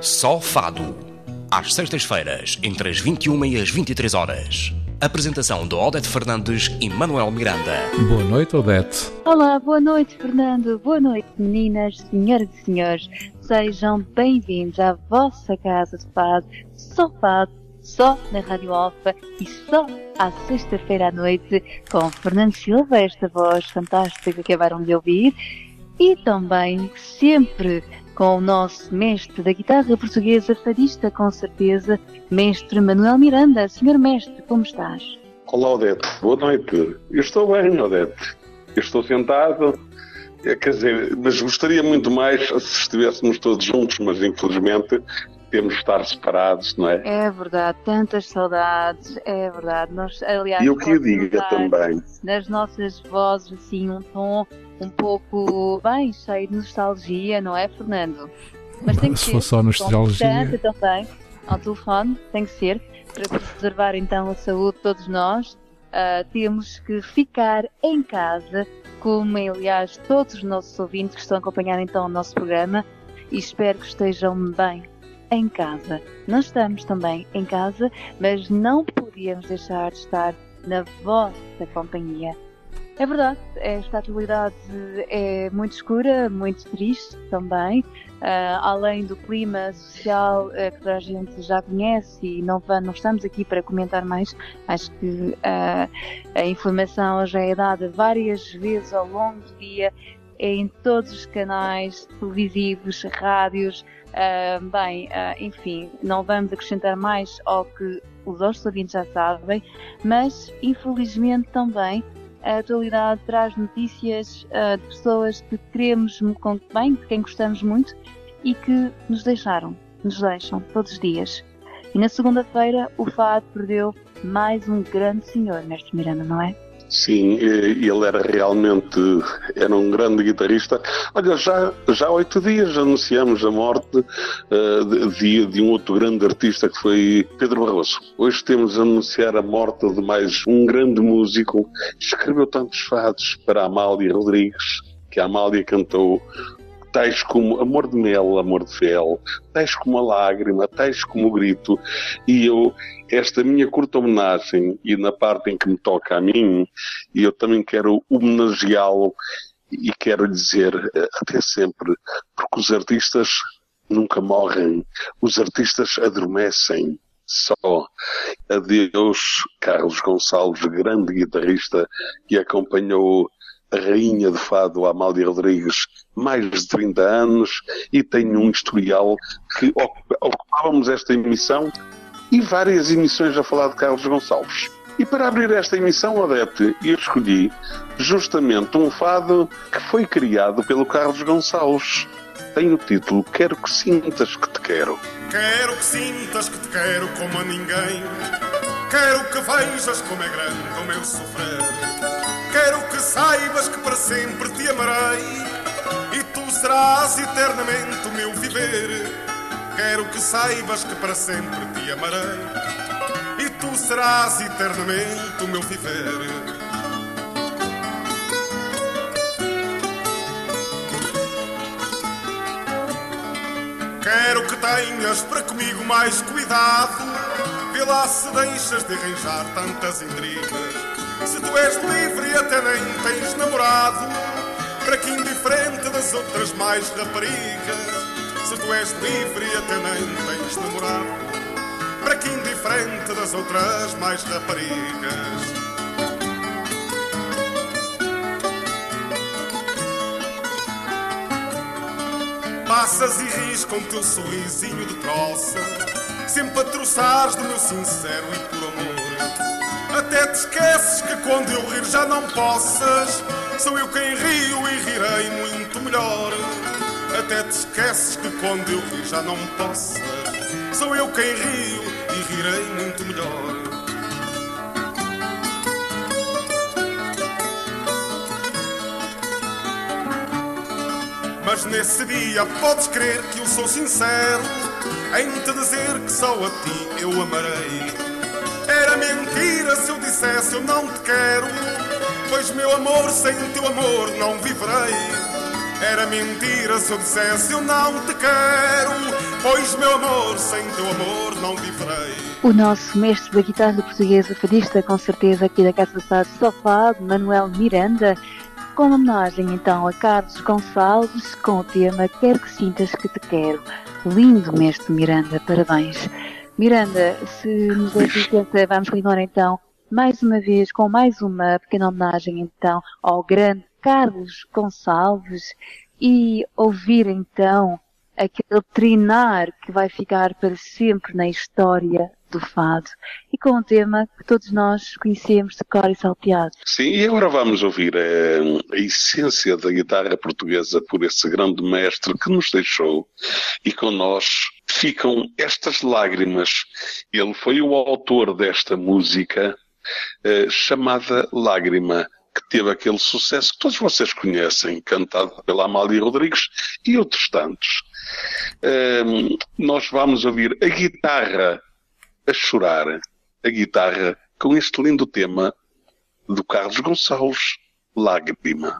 Só Fado. Às sextas-feiras, entre as 21 e as 23 horas. Apresentação de Odete Fernandes e Manuel Miranda. Boa noite, Odete. Olá, boa noite, Fernando. Boa noite, meninas, senhoras e senhores. Sejam bem-vindos à vossa casa de fado. Só fado, só na Rádio Alfa e só à sexta-feira à noite com Fernando Silva, esta voz fantástica que acabaram de ouvir. E também sempre com o nosso mestre da guitarra portuguesa, fadista com certeza, mestre Manuel Miranda. Senhor mestre, como estás? Olá, Odete. Boa noite. Eu estou bem, Odete. Eu estou sentado, quer dizer, mas gostaria muito mais se estivéssemos todos juntos, mas infelizmente temos de estar separados, não é? É verdade, tantas saudades, é verdade. Nós, aliás, e o que eu diga também. Nas nossas vozes, assim, um tom um pouco, bem, cheio de nostalgia, não é, Fernando? Mas tem que se ser. For só nostalgia. Também, ao telefone, tem que ser, para preservar então a saúde de todos nós. Temos que ficar em casa, como aliás todos os nossos ouvintes que estão a acompanhar então o nosso programa, e espero que estejam bem em casa. Nós estamos também em casa, mas não podíamos deixar de estar na vossa companhia. É verdade, esta atualidade é muito escura, muito triste também, além do clima social que toda a gente já conhece e não estamos aqui para comentar mais. Acho que a informação já é dada várias vezes ao longo do dia, em todos os canais televisivos, rádios, enfim, não vamos acrescentar mais ao que os nossos ouvintes já sabem, mas infelizmente também a atualidade traz notícias de pessoas que queremos bem, de quem gostamos muito e que nos deixam todos os dias. E na segunda-feira o fado perdeu mais um grande senhor, mestre Miranda, não é? Sim, ele era um grande guitarrista. Olha, já há 8 dias anunciamos a morte de um outro grande artista que foi Pedro Barroso. Hoje temos a anunciar a morte de mais um grande músico. Escreveu tantos fados para a Amália Rodrigues, que a Amália cantou, tais como Amor de Mel, Amor de Fel, tais como A Lágrima, tais como O Grito. E esta minha curta homenagem, e na parte em que me toca a mim, eu também quero homenageá-lo e quero dizer até sempre, porque os artistas nunca morrem, os artistas adormecem só. Adeus, Carlos Gonçalves, grande guitarrista que acompanhou a rainha de fado, a Amália Rodrigues, mais de 30 anos, e tem um historial que ocupávamos esta emissão e várias emissões a falar de Carlos Gonçalves. E para abrir esta emissão, Odete, eu escolhi justamente um fado que foi criado pelo Carlos Gonçalves. Tem o título Quero que sintas que te quero. Quero que sintas que te quero como a ninguém. Quero que vejas como é grande o meu sofrer. Quero que saibas que para sempre te amarei e tu serás eternamente o meu viver. Quero que saibas que para sempre te amarei e tu serás eternamente o meu viver. Quero que tenhas para comigo mais cuidado, vê lá se deixas de arranjar tantas intrigas. Se tu és livre e até nem tens namorado, para que indiferente das outras mais raparigas. Se tu és livre e até nem tens namorado, para que indiferente das outras mais raparigas. Passas e ris com teu sorrisinho de troça, sempre a troçares do meu sincero e puro amor. Até te esqueces que quando eu rir já não possas, sou eu quem rio e rirei muito melhor. Até te esqueces que quando eu rir já não possas, sou eu quem rio e rirei muito melhor. Mas nesse dia podes crer que eu sou sincero em te dizer que só a ti eu amarei. Era mentira se eu dissesse eu não te quero, pois meu amor sem teu amor não viverei. Era mentira se eu dissesse eu não te quero, pois meu amor, sem teu amor não viverei. O nosso mestre da guitarra portuguesa, fadista com certeza aqui da Casa de Sofá, Manuel Miranda, com homenagem então a Carlos Gonçalves com o tema Quero que sintas que te quero. Lindo mestre Miranda, parabéns. Miranda, se nos der licença, vamos continuar então mais uma vez com mais uma pequena homenagem então ao grande Carlos Gonçalves e ouvir então aquele trinar que vai ficar para sempre na história do fado e com um tema que todos nós conhecemos de cor e salteado. Sim, e agora vamos ouvir a essência da guitarra portuguesa por esse grande mestre que nos deixou e com nós ficam estas lágrimas. Ele foi o autor desta música chamada Lágrima, que teve aquele sucesso que todos vocês conhecem, cantado pela Amália Rodrigues e outros tantos. Nós vamos ouvir a guitarra a chorar, a guitarra com este lindo tema do Carlos Gonçalves, Lágrima.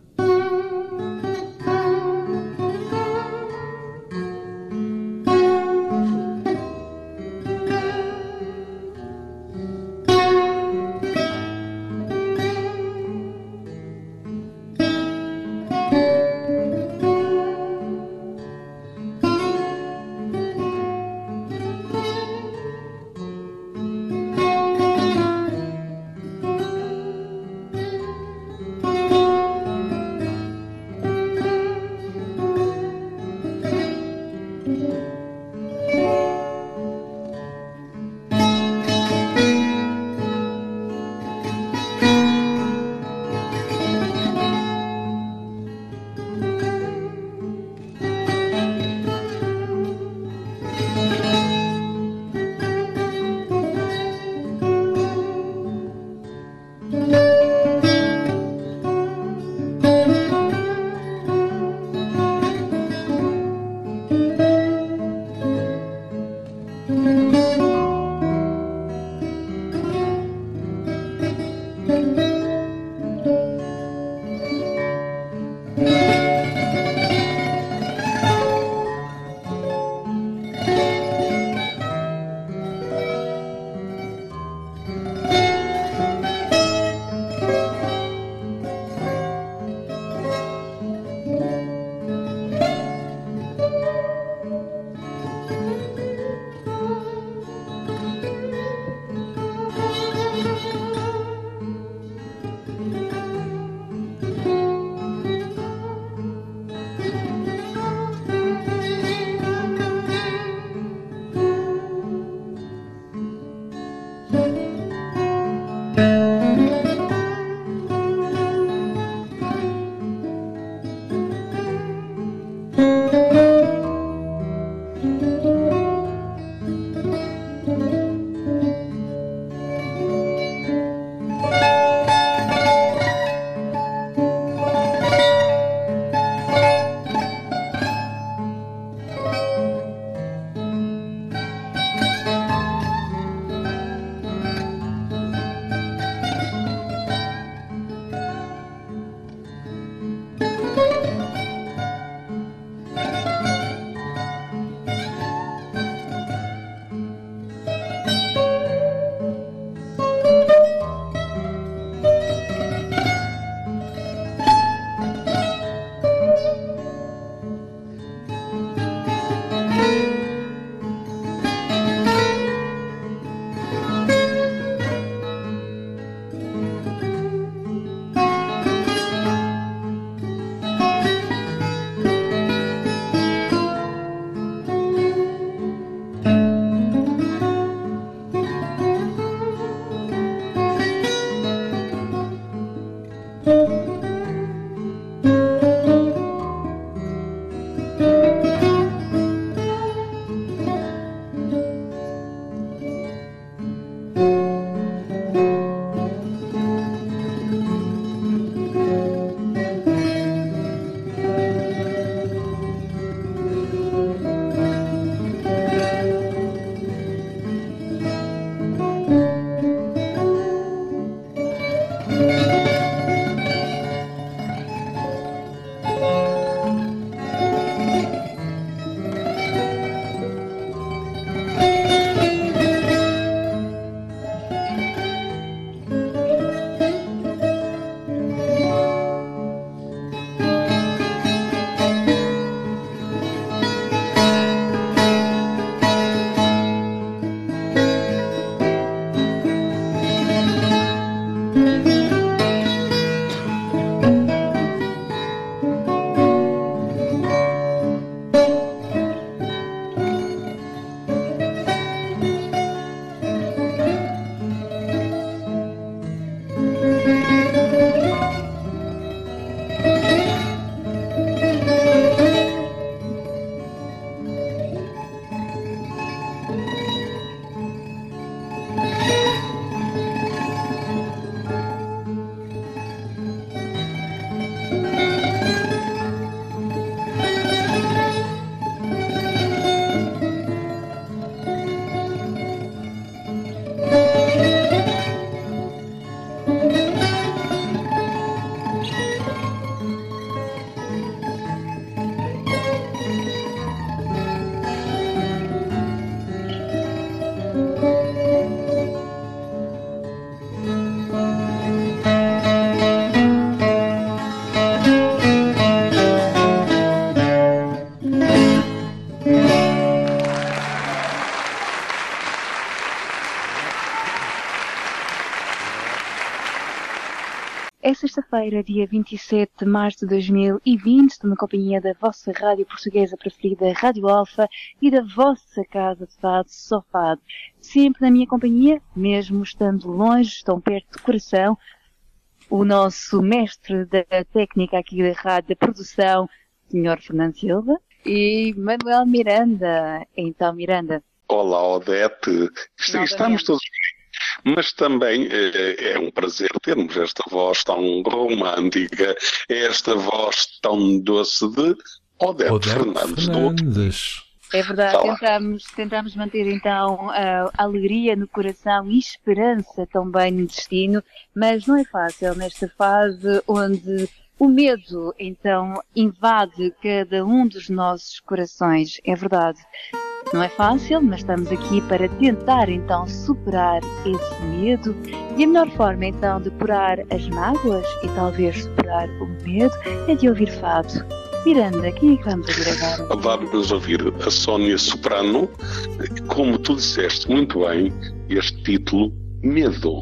sexta-feira, dia 27 de março de 2020, estou na companhia da vossa rádio portuguesa preferida, Rádio Alfa, e da vossa casa de fado, Só Fado. Sempre na minha companhia, mesmo estando longe, tão perto do coração, o nosso mestre da técnica aqui da rádio, da produção, Sr. Fernando Silva, e Manuel Miranda. Então, Miranda. Olá, Odete. Estamos todos bem, mas também é um prazer termos esta voz tão romântica, esta voz tão doce de Odete Fernandes. É verdade, tentamos manter então a alegria no coração e esperança também no destino, mas não é fácil nesta fase onde o medo então invade cada um dos nossos corações. É verdade, não é fácil, mas estamos aqui para tentar então superar esse medo, e a melhor forma então de curar as mágoas e talvez superar o medo é de ouvir fado. Miranda, quem é que vamos ouvir agora? Vamos ouvir a Sónia Soprano, como tu disseste muito bem, este título, Medo.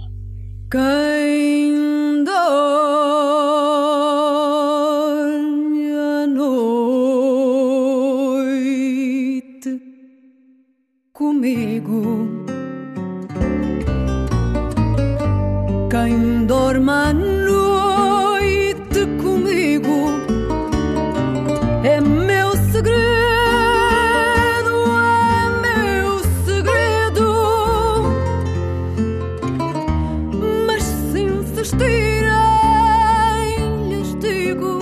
Quem dorme à noite comigo, quem dorme à noite comigo, é meu segredo, é meu segredo. Mas se insistirem, lhes digo.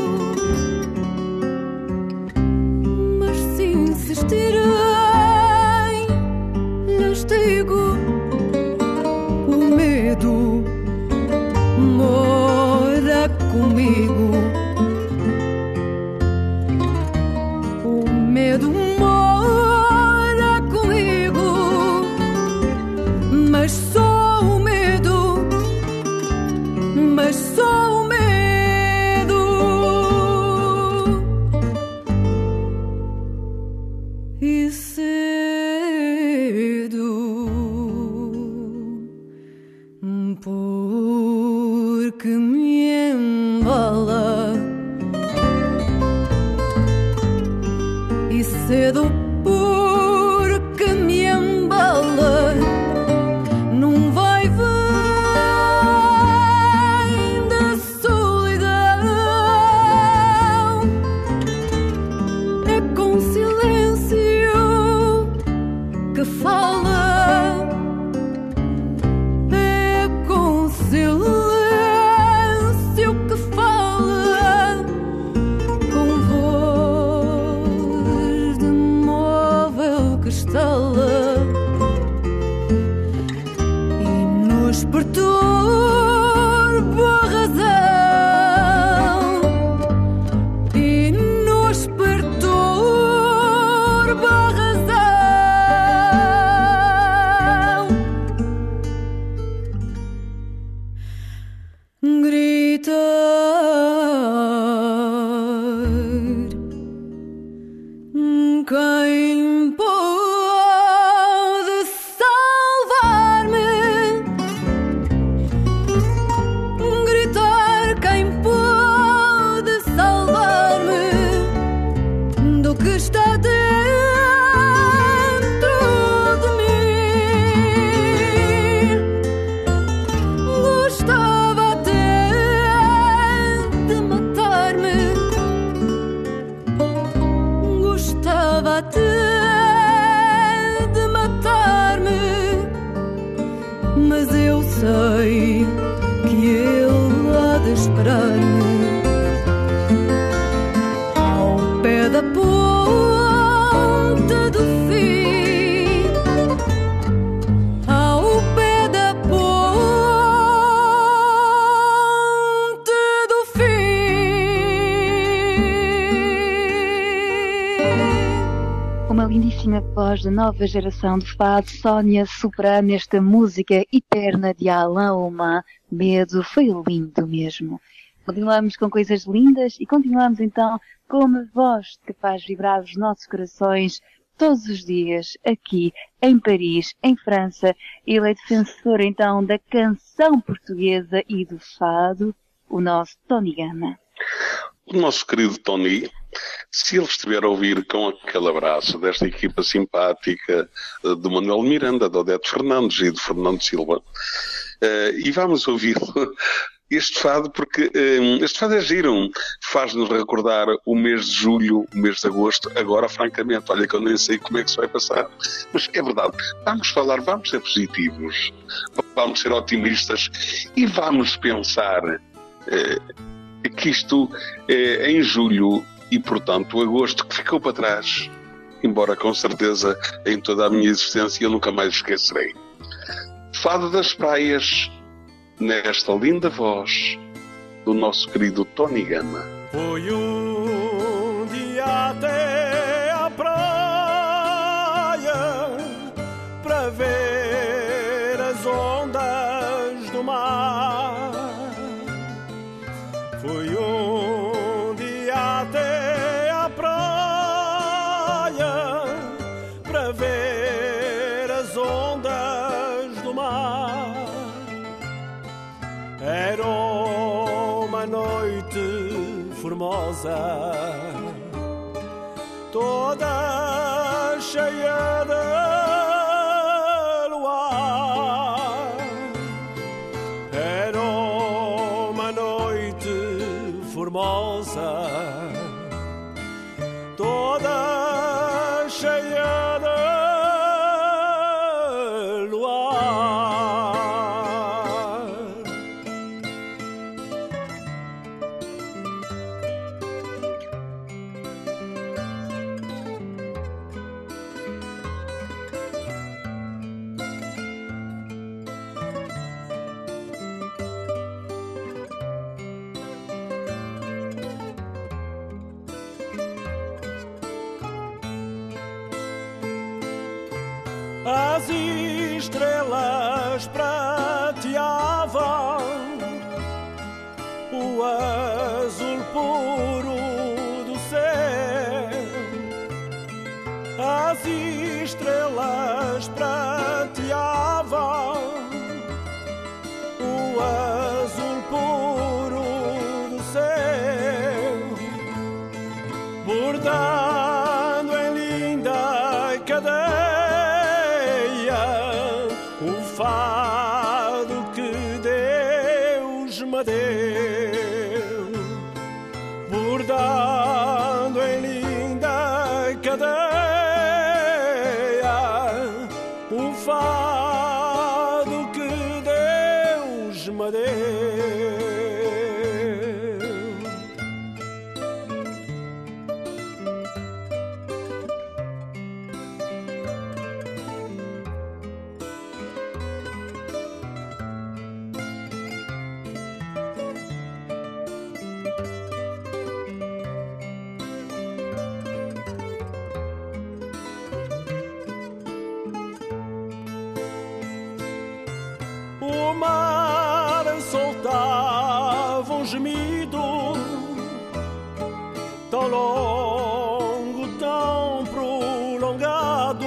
Mas se insistirem, lhes digo. O medo mora comigo. Medo mora comigo, mas só o medo, mas só o medo. E cedo, porque me embala. E cedo porque me embala, não vai vem da solidão, é com silêncio que fala, é com silêncio que fala, com voz de móvel que estala e nos perturba a razão, e nos perturba a razão. Quem pode salvar-me? Gritar, quem pode salvar-me do que está dentro de mim? Gostava até de matar-me, gostava até de matar-me, mas eu sei que ele há de esperar-me ao pé da ponta do fim, ao pé da ponta do fim. Uma lindíssima voz da nova geração de fado, Sónia Soprano, nesta música eterna de Alain Oman, Medo. Foi lindo mesmo. Continuamos com coisas lindas e continuamos então com uma voz que faz vibrar os nossos corações todos os dias, aqui em Paris, em França. Ele é defensor então da canção portuguesa e do fado. o nosso Tony Gama. O nosso querido Tony, se ele estiver a ouvir com aquele abraço desta equipa simpática de Manuel Miranda, de Odete Fernandes e de Fernando Silva, e vamos ouvi-lo este fado, porque este fado é giro, faz-nos recordar o mês de julho, o mês de agosto. Agora, francamente, olha que eu nem sei como é que se vai passar, mas é verdade, vamos ser positivos, vamos ser otimistas e vamos pensar que isto é em julho e, portanto, o agosto que ficou para trás, embora com certeza em toda a minha existência eu nunca mais esquecerei. Fado das Praias, nesta linda voz do nosso querido Tony Gama. Foi um dia até à praia para ver as ondas do mar. Foi um dia até à praia para ver as ondas do mar. Era uma noite formosa, toda cheia de luar. Era uma noite formosa, toda cheia de luar. As estrelas prateavam o azul puro do céu. As estrelas prateavam o azul puro do céu, bordando em linda cadeia o fado que Deus me deu, bordando em linda cadeia o fado que Deus me deu. O mar soltava um gemido tão longo, tão prolongado.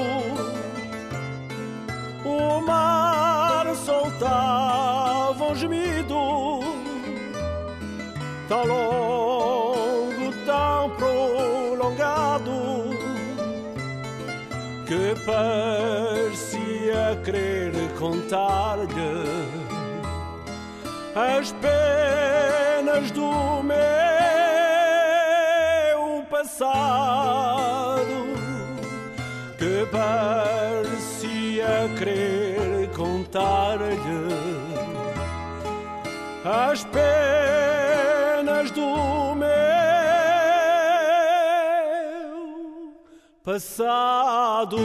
O mar soltava um gemido tão longo, tão prolongado, que parecia querer contar-lhe as penas do meu passado, que parecia querer contar-lhe as penas do meu passado.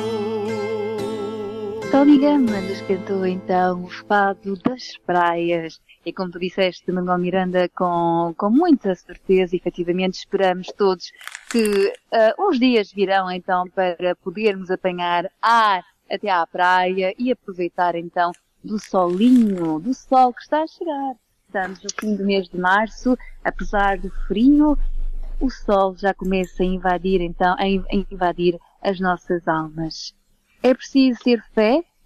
Tony Gama nos cantou então o Fado das Praias. E como tu disseste, Manuel Miranda, com muita certeza, efetivamente esperamos todos que uns dias virão então para podermos apanhar ar até à praia e aproveitar então do solinho, do sol que está a chegar. Estamos no fim do mês de março, apesar do frio, o sol já começa a invadir então, a invadir as nossas almas. É preciso ter fé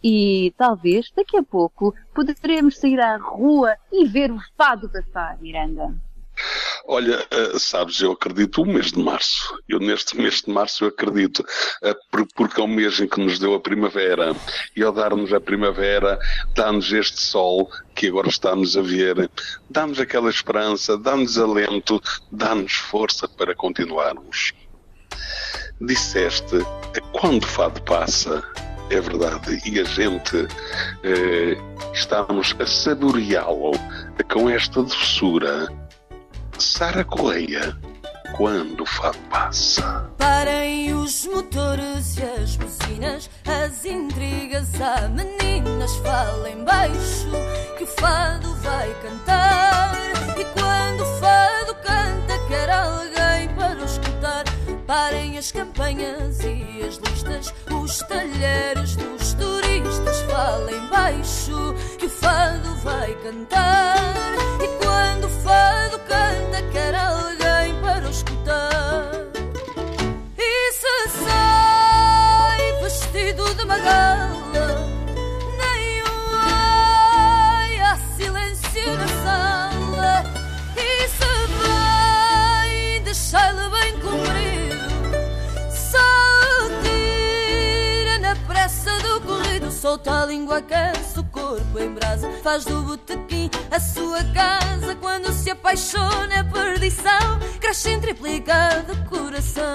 e talvez daqui a pouco poderemos sair à rua e ver o fado passar, Miranda. Olha, sabes, eu acredito o mês de março. Eu neste mês de março eu acredito, porque é o mês em que nos deu a primavera, e ao dar-nos a primavera, dá-nos este sol que agora estamos a ver, dá-nos aquela esperança, dá-nos alento, dá-nos força para continuarmos. Disseste, quando o fado passa, é verdade, e a gente estamos a saboreá-lo com esta doçura. Sara Correia, quando o fado passa. Parem os motores e as buzinas, as intrigas, há meninas, falem baixo, que o fado vai cantar. E quando o fado canta, quer alguém para o escutar. Parem as campanhas e as listas, os talheres dos turistas, falem baixo, que o fado vai cantar. E quando o fado canta, quer alguém para o escutar. E se sai vestido de magala, nem um ai, há silêncio na sala. E se vem, deixai-lhe bem comprido, só tira na pressa do corrido. Solta a língua, aquece o corpo em brasa, faz do botequim a sua casa. Quando se apaixona é perdição, cresce em triplicado coração.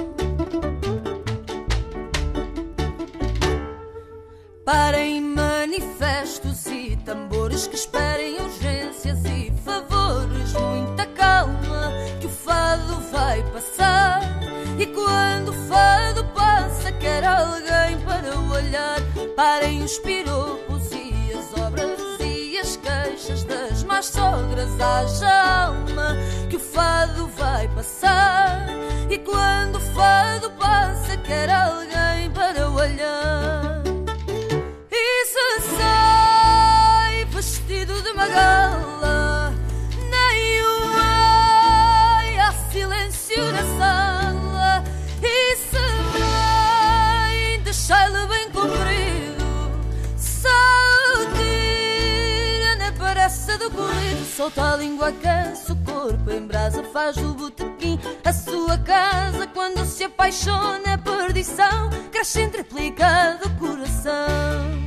Parem manifestos e tambores, que esperem urgências e favores. Muita calma, que o fado vai passar. E quando o fado passa, quer alguém para o olhar. Parem os piropos e as obras e as queixas das más sogras. Haja alma, que o fado vai passar. E quando o fado passa, quer alguém para o olhar. E se sai vestido de magala, nem um ai, há silêncio na sala. E se vem, deixai-lhe bem comprido, só tira na pressa do corrido. Solta a língua, aquece o corpo em brasa, faz do botequim a sua casa. Quando se apaixona é perdição, cresce em triplicado coração.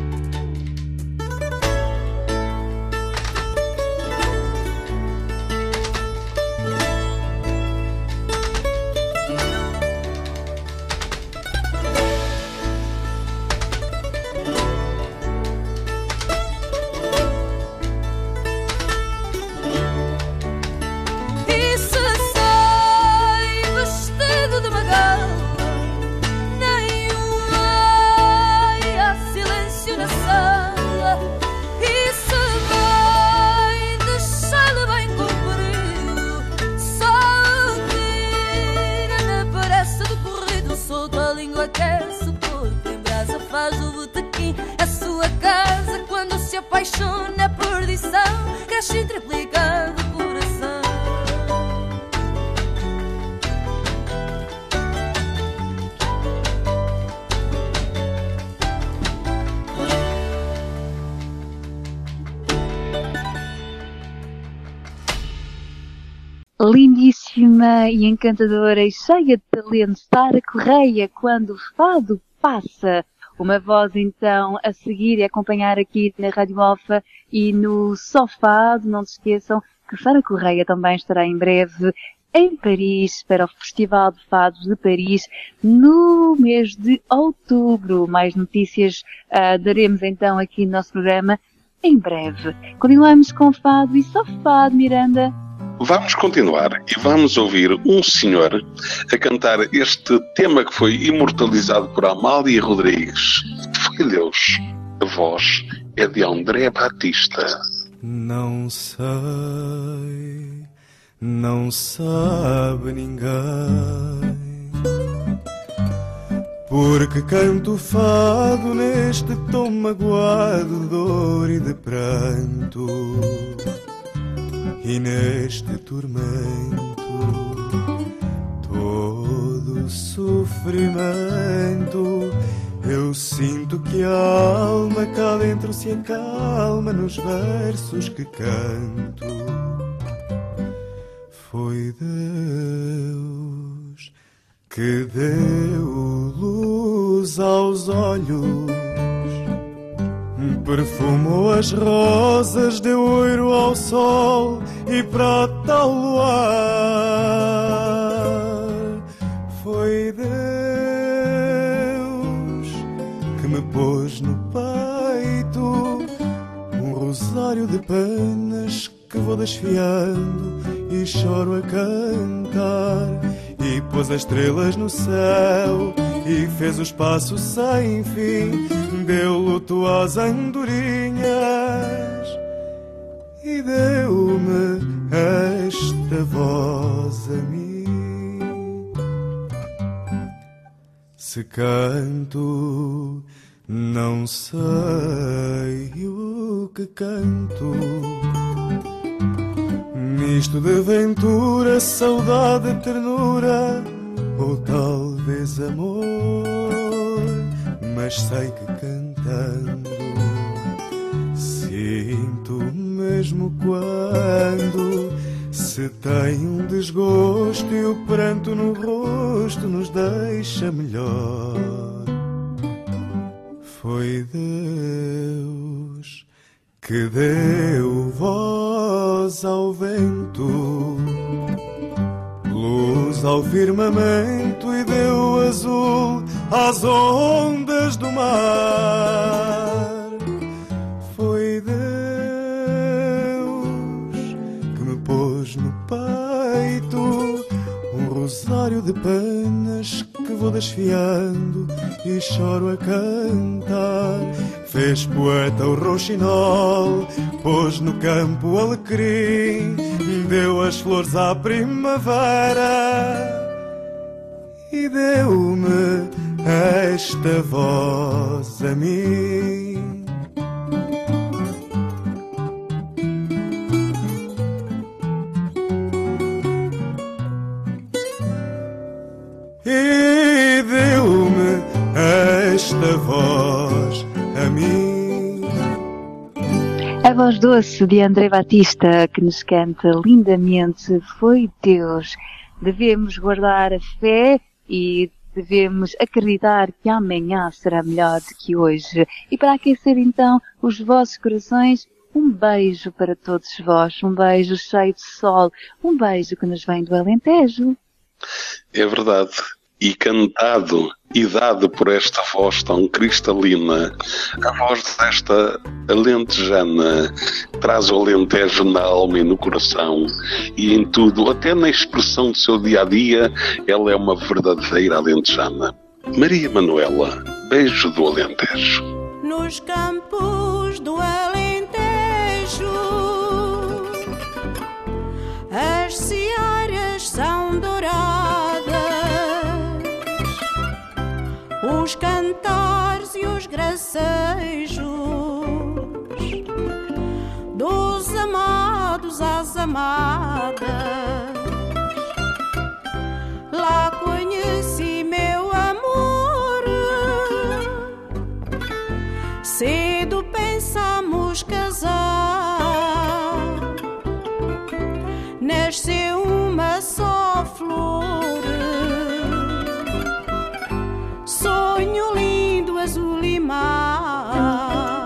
Aquece o corpo em brasa, faz o botequim a sua casa. Quando se apaixona é perdição, cresce em triplicado coração. Lindíssima e encantadora e cheia de talento, Sara Correia, quando o fado passa. Uma voz então a seguir e acompanhar aqui na Rádio Alfa e no Sofado. Não se esqueçam que Sara Correia também estará em breve em Paris para o Festival de Fados de Paris no mês de outubro. Mais notícias daremos então aqui no nosso programa em breve. Continuamos com fado e só fado, Miranda. Vamos continuar e vamos ouvir um senhor a cantar este tema que foi imortalizado por Amália Rodrigues. Foi Deus. A voz é de André Batista. Não sei, não sabe ninguém, porque canto fado neste tom magoado de dor e de pranto. E neste tormento todo sofrimento eu Eu sinto que a alma cá dentro se acalma nos versos que canto. Foi Deus que deu luz aos olhos, perfumou as rosas, deu ouro ao sol e prata ao luar. Foi Deus que me pôs no peito um rosário de penas que vou desfiando e choro a cantar. E pôs as estrelas no céu e fez o espaço sem fim, deu luto às andorinhas e deu-me esta voz a mim. Se canto, não sei o que canto, misto de ventura, saudade, ternura ou talvez amor. Mas sei que cantando sinto mesmo quando se tem um desgosto e o pranto no rosto nos deixa melhor. Foi Deus que deu voz ao vento, luz ao firmamento e deu azul às ondas do mar. Foi Deus que me pôs no peito um rosário de penas que vou desfiando e choro a cantar. Fez poeta o rouxinol, pôs no campo o alecrim, deu as flores à primavera e deu-me esta voz a mim. E deu-me esta voz a mim. A voz doce de André Batista, que nos canta lindamente, foi Deus. Devemos guardar a fé e devemos acreditar que amanhã será melhor do que hoje. E para aquecer então os vossos corações, um beijo para todos vós, um beijo cheio de sol, um beijo que nos vem do Alentejo. É verdade. E cantado e dado por esta voz tão cristalina, a voz desta alentejana, que traz o Alentejo na alma e no coração, e em tudo, até na expressão do seu dia-a-dia, ela é uma verdadeira alentejana. Maria Manuela, beijo do Alentejo. Nos campos do Alentejo, as searas são douradas, os cantares e os gracejos dos amados às amadas. Lá conheci meu amor, cedo pensamos casar. Nasceu uma só flor, sonho lindo, azul e mar.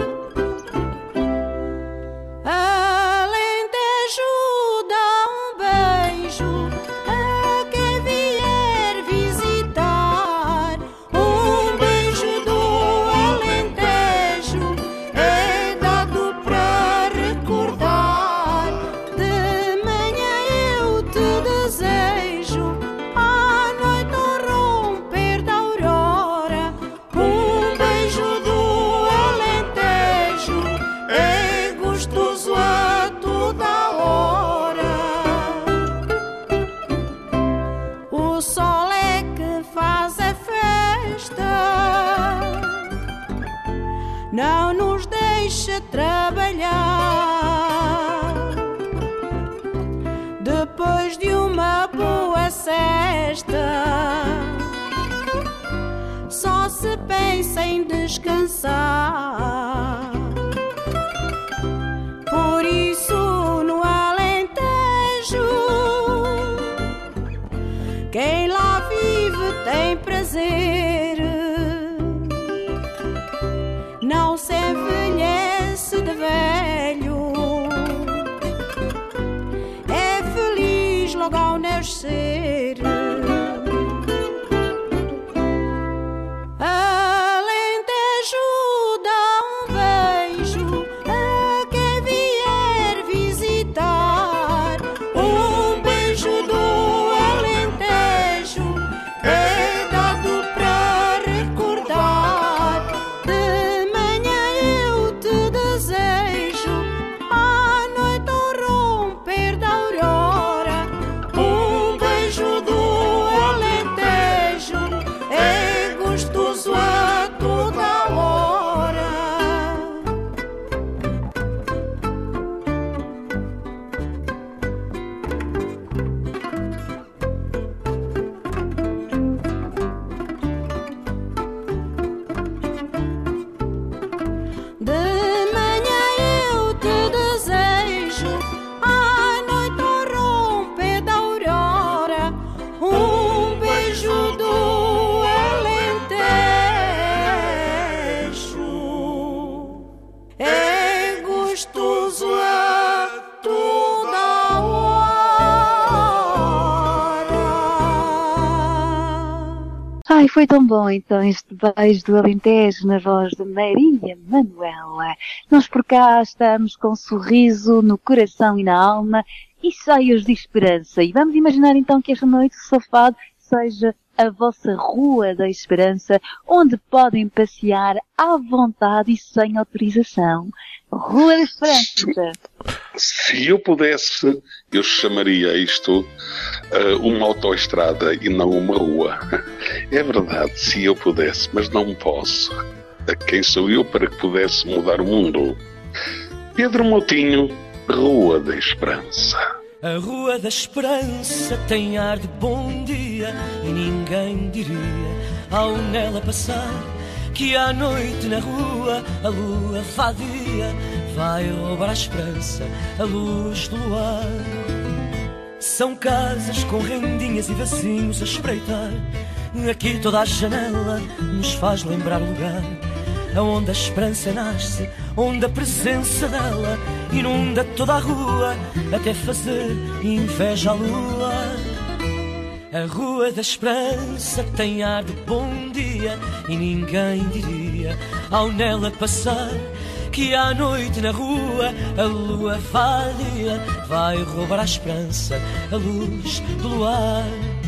Alentejo, dá um beijo a quem vier visitar. Um beijo do Alentejo é dado para recordar. De manhã eu te desejo, à noite ao romper da aurora. Um beijo do Alentejo é gostoso a toda hora. O sol é que faz a festa, não nos deixa trabalhar. Depois de uma boa cesta, só se pensa sem descansar. Por isso no Alentejo, quem lá vive tem prazer, não se envelhece de velho, é feliz logo ao nascer. Ai, foi tão bom então este beijo do Alentejo na voz de Maria Manuela. Nós por cá estamos com um sorriso no coração e na alma e cheios de esperança. E vamos imaginar então que esta noite o Sofado seja a vossa Rua da Esperança, onde podem passear à vontade e sem autorização. Rua da Esperança. Se eu pudesse, eu chamaria isto uma autoestrada e não uma rua. É verdade, se eu pudesse, mas não posso. Quem sou eu para que pudesse mudar o mundo? Pedro Moutinho, Rua da Esperança. A Rua da Esperança tem ar de bom dia e ninguém diria, ao nela passar, que à noite na rua a lua vadia vai roubar a esperança, a luz do luar. São casas com rendinhas e vasinhos a espreitar, aqui toda a janela nos faz lembrar o lugar aonde a esperança nasce, onde a presença dela inunda toda a rua, até fazer inveja à lua. A Rua da Esperança tem ar de bom dia e ninguém diria, ao nela passar, que à noite na rua a lua vadia vai roubar a esperança, a luz do luar.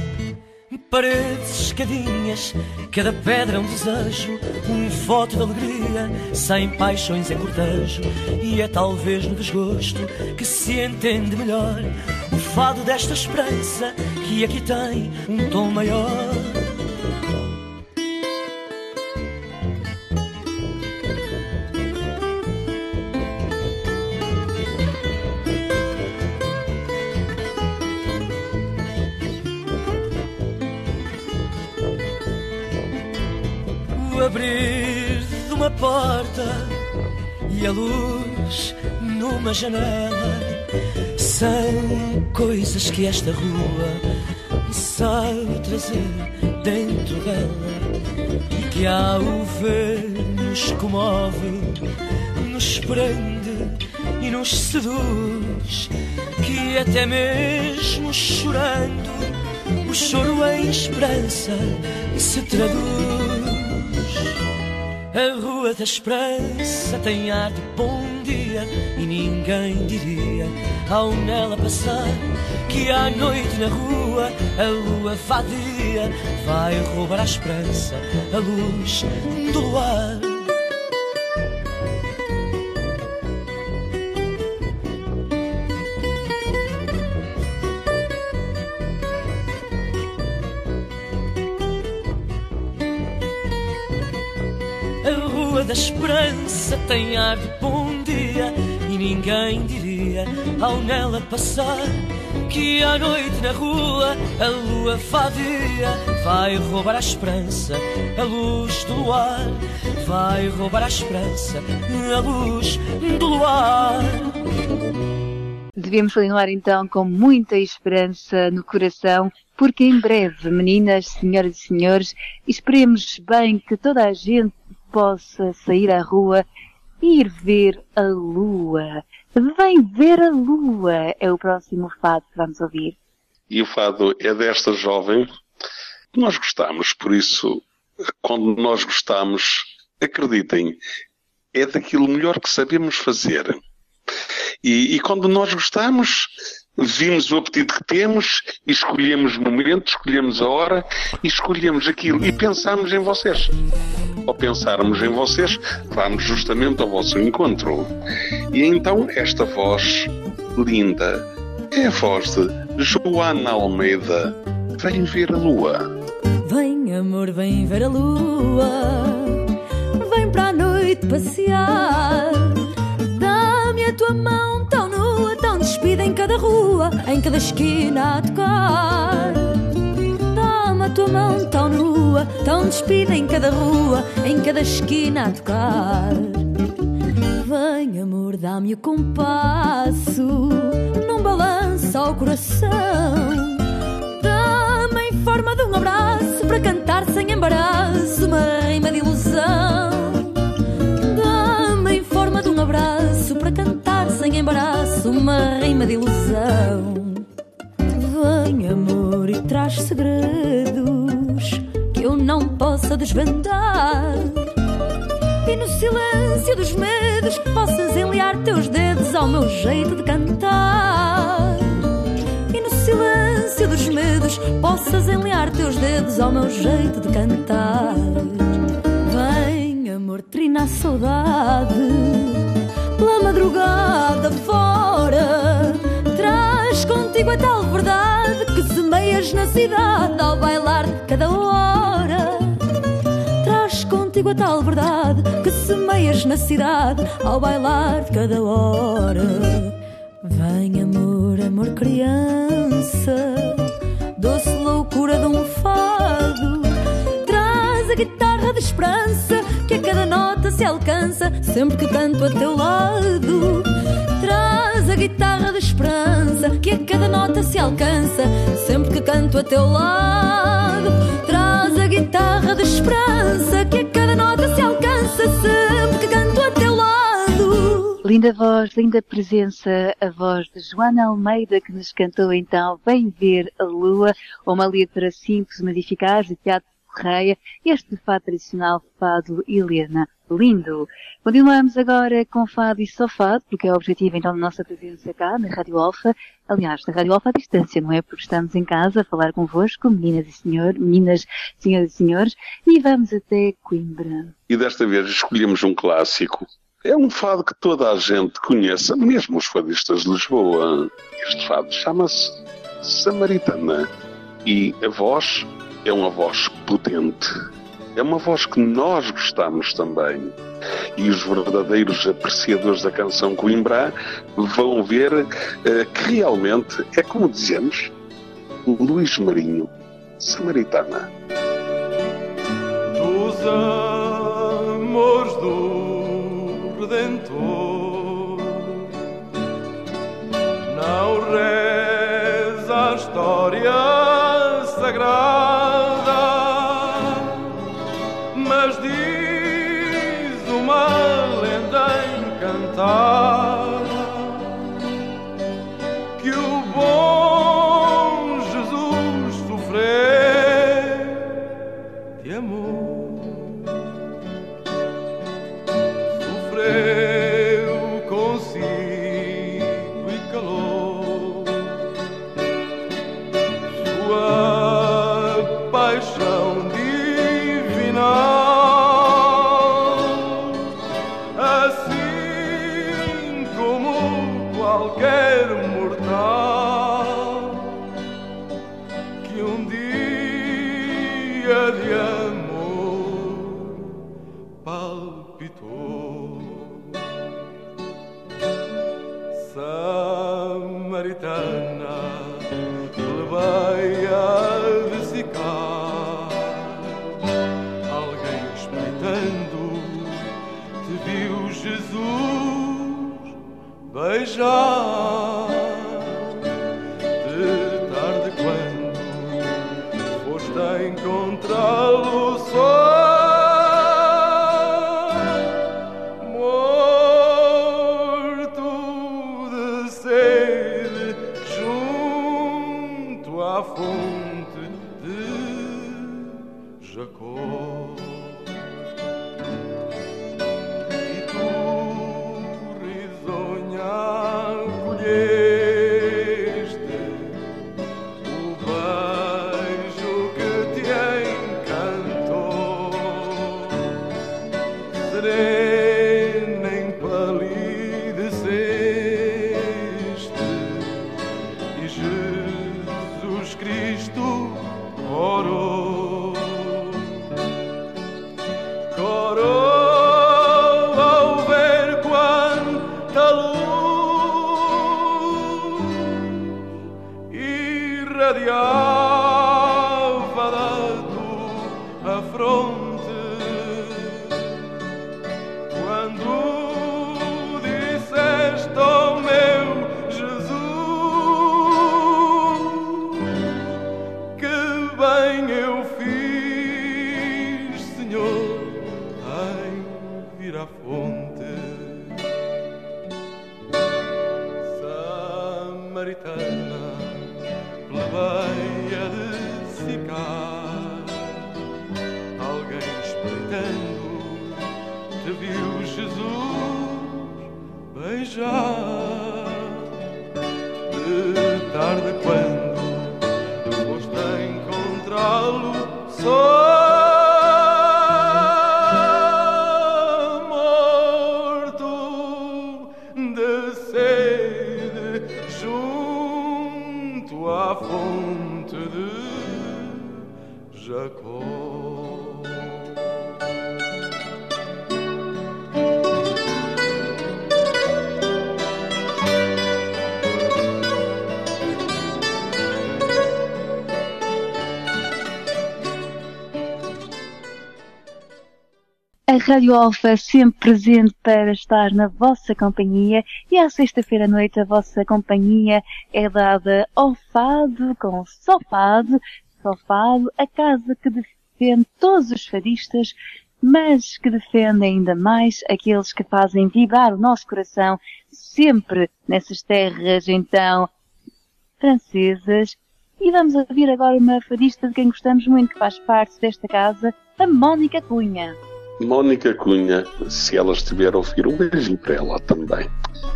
Paredes, escadinhas, cada pedra um desejo, um voto de alegria, sem paixões em cortejo. E é talvez no desgosto que se entende melhor o fado desta esperança, que aqui tem um tom maior. Abrir de uma porta e a luz numa janela são coisas que esta rua sabe trazer dentro dela e que ao ver nos comove, nos prende e nos seduz, que até mesmo chorando o choro em esperança se traduz. A Rua da Esperança tem ar de bom dia e ninguém diria, ao nela passar, que à noite na rua a lua vadia vai roubar a esperança, a luz do luar. A Rua da Esperança tem ar de bom dia e ninguém diria, ao nela passar, que à noite na rua a lua vadia vai roubar a esperança, a luz do luar. Vai roubar a esperança, a luz do luar. Devemos continuar então com muita esperança no coração, porque em breve, meninas, senhoras e senhores, esperemos bem que toda a gente possa sair à rua e ir ver a lua. Vem ver a lua, é o próximo fado que vamos ouvir. E o fado é desta jovem que nós gostamos, por isso, quando nós gostamos, acreditem, é daquilo melhor que sabemos fazer. E quando nós gostamos, vimos o apetite que temos, e escolhemos o momento, escolhemos a hora, e escolhemos aquilo, e pensamos em vocês. Ao pensarmos em vocês, vamos justamente ao vosso encontro. E então esta voz linda é a voz de Joana Almeida. Vem ver a lua. Vem, amor, vem ver a lua. Vem para a noite passear. Dá-me a tua mão tão nua, tão despida em cada rua, em cada esquina a tocar. Dá-me a tua mão tão nua, tão despida em cada rua, em cada esquina a tocar. Vem, amor, dá-me o compasso, num balanço ao coração. Dá-me em forma de um abraço, para cantar sem embaraço, uma rima de ilusão. Dá-me em forma de um abraço, para cantar sem embaraço, uma rima de ilusão. Vem, amor, e traz segredos que eu não possa desvendar. E no silêncio dos medos possas enliar teus dedos ao meu jeito de cantar. E no silêncio dos medos possas enliar teus dedos ao meu jeito de cantar. Vem, amor, trina a saudade pela madrugada fora. Traz contigo a tal verdade que semeias na cidade ao bailar de cada hora. Traz contigo a tal verdade que semeias na cidade ao bailar de cada hora. Vem, amor, amor criança, doce loucura de um fado. Traz a guitarra de esperança que a cada nota se alcança sempre que canto a teu lado. Traz a guitarra de esperança que a cada nota se alcança sempre que canto a teu lado. Traz a guitarra de esperança que a cada nota se alcança sempre que canto a teu lado. Linda voz, linda presença, a voz de Joana Almeida, que nos cantou então Vem Ver a Lua, uma letra simples, mas eficaz, de Teatro Correia, este fado tradicional, fado Helena. Lindo! Continuamos agora com fado e só fado, porque é o objetivo então da nossa presença cá na Rádio Alfa. Aliás, na Rádio Alfa à distância, não é? Porque estamos em casa a falar convosco, meninas, senhoras e senhores, e vamos até Coimbra. E desta vez escolhemos um clássico. É um fado que toda a gente conhece, mesmo os fadistas de Lisboa. Este fado chama-se Samaritana. E a voz é uma voz potente. É uma voz que nós gostamos também. E os verdadeiros apreciadores da canção Coimbra vão ver que realmente é, como dizemos, Luís Marinho, Samaritana. Dos amores do Redentor não reza a história sagrada, mas diz uma lenda encantada que o bom Jesus sofreu de amor, sofreu consigo e calou sua paixão divina. Qualquer mortal que um dia de amor palpitou. Samaritana, beijar. De tarde quando foste a encontrá-lo só, morto de sede junto à fonte de Jacó. A Rádio Alfa sempre presente para estar na vossa companhia, e à sexta-feira à noite a vossa companhia é dada ao fado com Sofado, a casa que defende todos os fadistas, mas que defende ainda mais aqueles que fazem vibrar o nosso coração sempre nessas terras então francesas. E vamos ouvir agora uma fadista de quem gostamos muito, que faz parte desta casa, a Mónica Cunha. Mónica Cunha, se ela estiver a ouvir, um beijinho para ela também.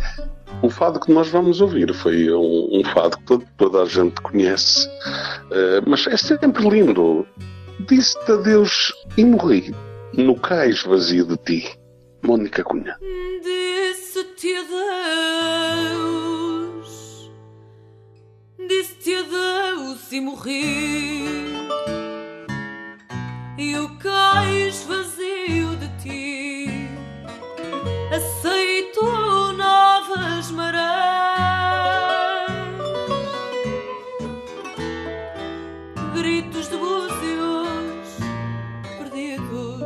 O fado que nós vamos ouvir foi um fado que toda a gente conhece, mas é sempre lindo. Disse-te adeus e morri no cais vazio de ti. Mónica Cunha. Disse-te adeus, disse-te adeus e morri, e o cais vazio de ti aceitou novas marés. Gritos de búzios perdidos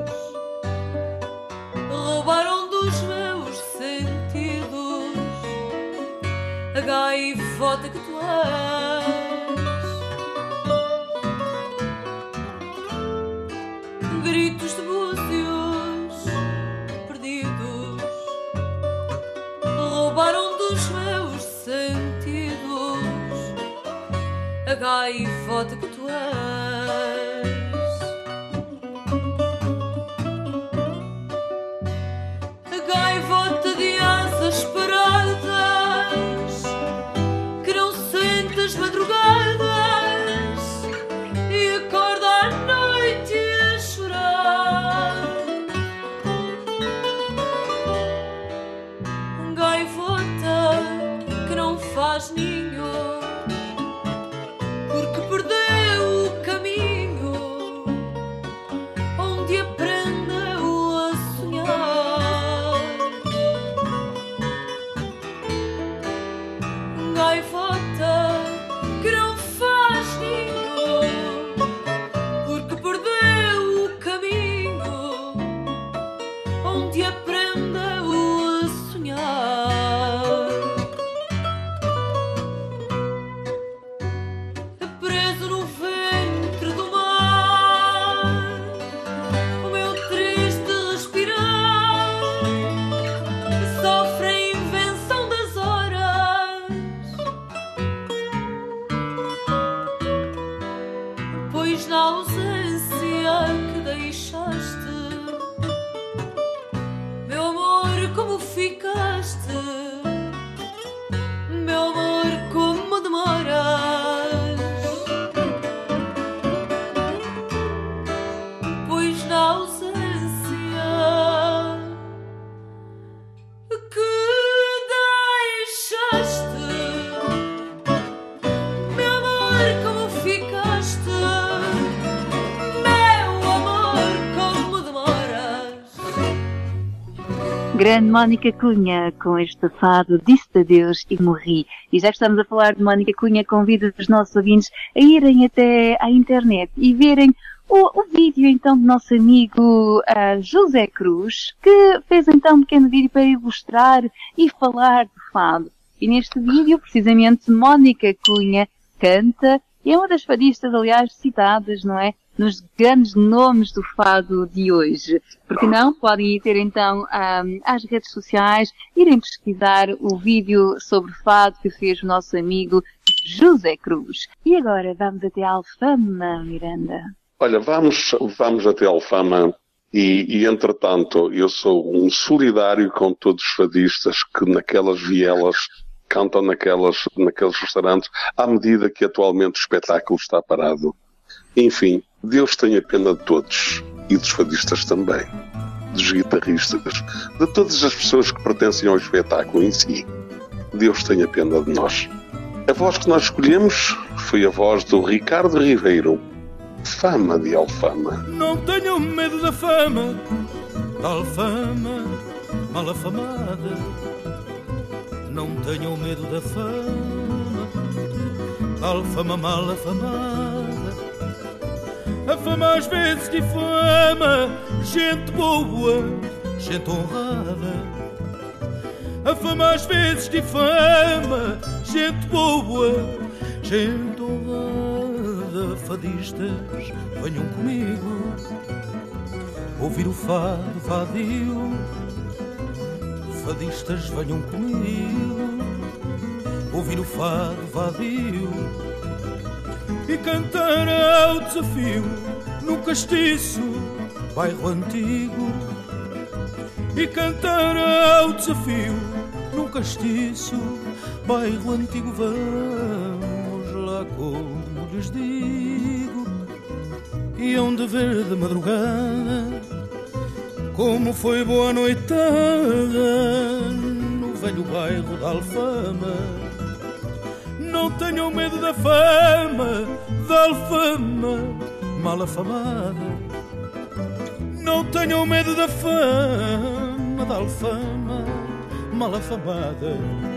roubaram dos meus sentidos a gaivota que tu és. Gritos de búzios perdidos roubaram dos meus sentidos a gaivota que tu és. A gaivota de asas paradas que não sente as madrugadas e acorda à noite a chorar. Gaivota que não faz ninho porque perdeu Grande Mónica Cunha, com este fado Disse-te adeus e morri. E já que estamos a falar de Mónica Cunha, convido os nossos ouvintes a irem até à internet e verem o vídeo então do nosso amigo José Cruz, que fez então um pequeno vídeo para ilustrar e falar do fado. E neste vídeo, precisamente, Mónica Cunha canta, e é uma das fadistas, aliás, citadas, não é? Nos grandes nomes do fado de hoje. Porque não? Podem ir ter então às redes sociais, irem pesquisar o vídeo sobre fado que fez o nosso amigo José Cruz. E agora vamos até Alfama, Miranda. Olha, vamos até Alfama e entretanto eu sou um solidário com todos os fadistas que naquelas vielas cantam naqueles restaurantes à medida que atualmente o espetáculo está parado. Enfim, Deus tenha pena de todos e dos fadistas também, dos guitarristas, de todas as pessoas que pertencem ao espetáculo em si. Deus tenha pena de nós. A voz que nós escolhemos foi a voz do Ricardo Ribeiro, Fama de Alfama. Não tenham medo da fama, da Alfama mal afamada. Não tenham medo da fama, da Alfama mal afamada. A fama às vezes difama gente boa, gente honrada. A fama às vezes difama gente boa, gente honrada. Fadistas, venham comigo ouvir o fado vadio. Fadistas, venham comigo ouvir o fado vadio e cantar ao desafio no castiço bairro antigo. E cantar ao desafio no castiço bairro antigo. Vamos lá como lhes digo, e hão de ver de madrugada como foi boa noitada no velho bairro da Alfama. Não tenham medo da fama, da Alfama mal afamada. Não tenham medo da fama, da Alfama mal afamada.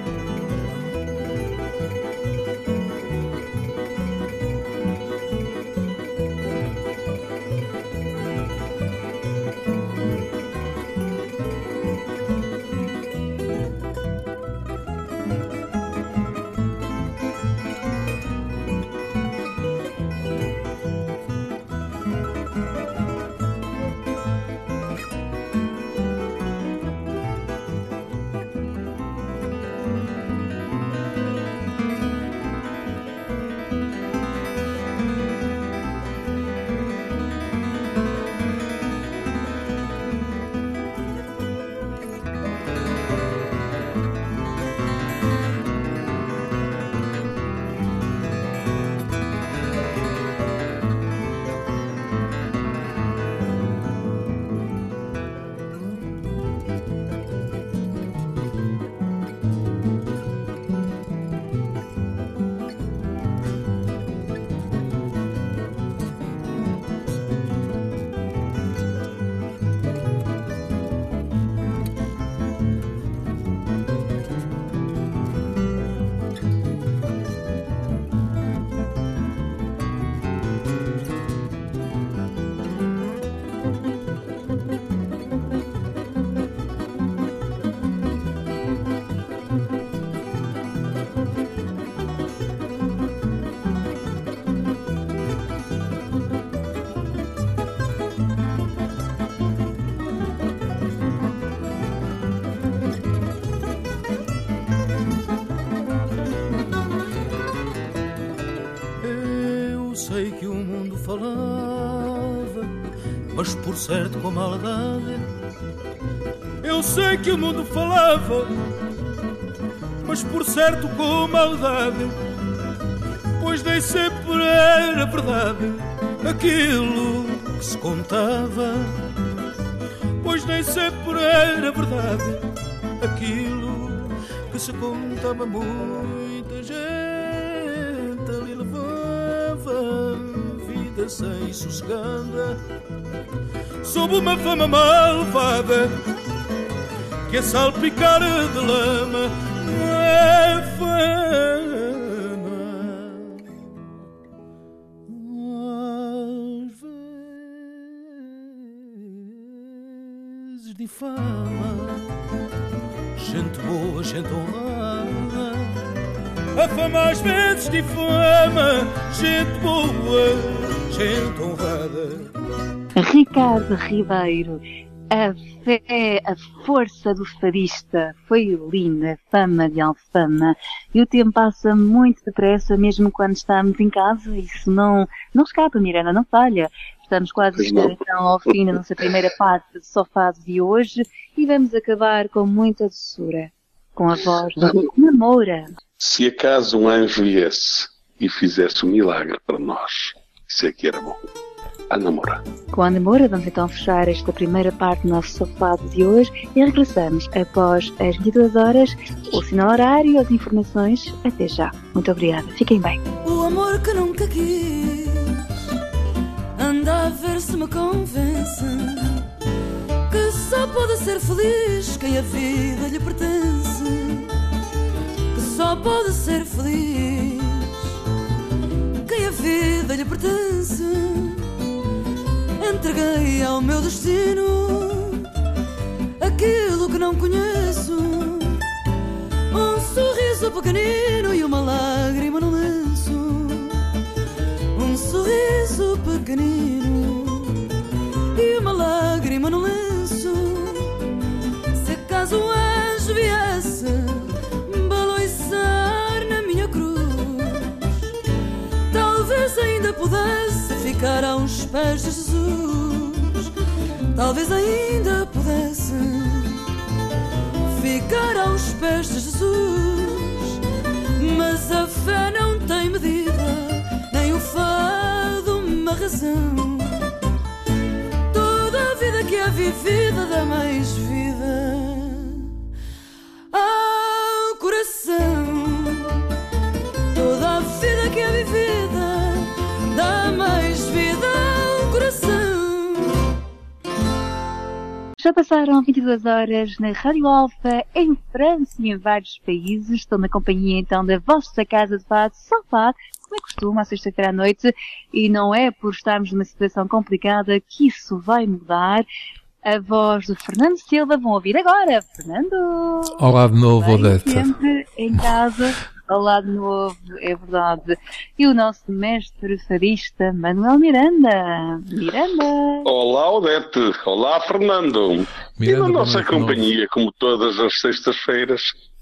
Sei que o mundo falava, mas por certo com maldade. Eu sei que o mundo falava, mas por certo com maldade. Pois nem sempre era verdade aquilo que se contava. Pois nem sempre era verdade aquilo que se contava. Muita gente ali levava vida sem sossegada, sob uma fama malvada que a salpicar de lama é fama. Às vezes difama gente boa, gente honrada. A fama às vezes difama gente boa, gente honrada. Ricardo Ribeiro, a fé, a força do fadista foi linda, fama de alfama. E o tempo passa muito depressa, mesmo quando estamos em casa. Isso não escapa, Miranda, não falha. Estamos quase a chegar então ao fim da nossa primeira parte de Sofá de hoje e vamos acabar com muita doçura, com a voz de Ana Moura. Se acaso um anjo viesse e fizesse um milagre para nós, isso é que era bom. Ana Moura. Com a Ana Moura vamos então fechar esta primeira parte do nosso Sofá de hoje e regressamos após as 22 horas, o sinal horário e as informações. Até já. Muito obrigada. Fiquem bem. O amor que nunca quis anda a ver se me convence que só pode ser feliz quem a vida lhe pertence, que só pode ser feliz quem a vida lhe pertence. Entreguei ao meu destino aquilo que não conheço, um sorriso pequenino e uma lágrima no lenço, um sorriso pequenino e uma lágrima no lenço. Se acaso o anjo viesse baloiçar na minha cruz, talvez ainda pudesse ficar aos pés de Jesus, talvez ainda pudesse ficar aos pés de Jesus. Mas a fé não tem medida, nem o fado uma razão. Toda a vida que é vivida dá mais vida ao coração. Toda a vida que é vivida dá mais vida ao coração. Já passaram 22 horas na Rádio Alfa, em França e em vários países. Estou na companhia então da vossa casa de fado, Sofá, como é costume, à sexta-feira à noite. E não é por estarmos numa situação complicada que isso vai mudar. A voz do Fernando Silva vão ouvir agora. Fernando! Olá de novo, Odete. Sempre em casa. Olá de novo, é verdade. E o nosso mestre fadista, Manuel Miranda. Miranda! Olá, Odete. Olá, Fernando. Miranda, e na nossa companhia, como todas as sextas-feiras,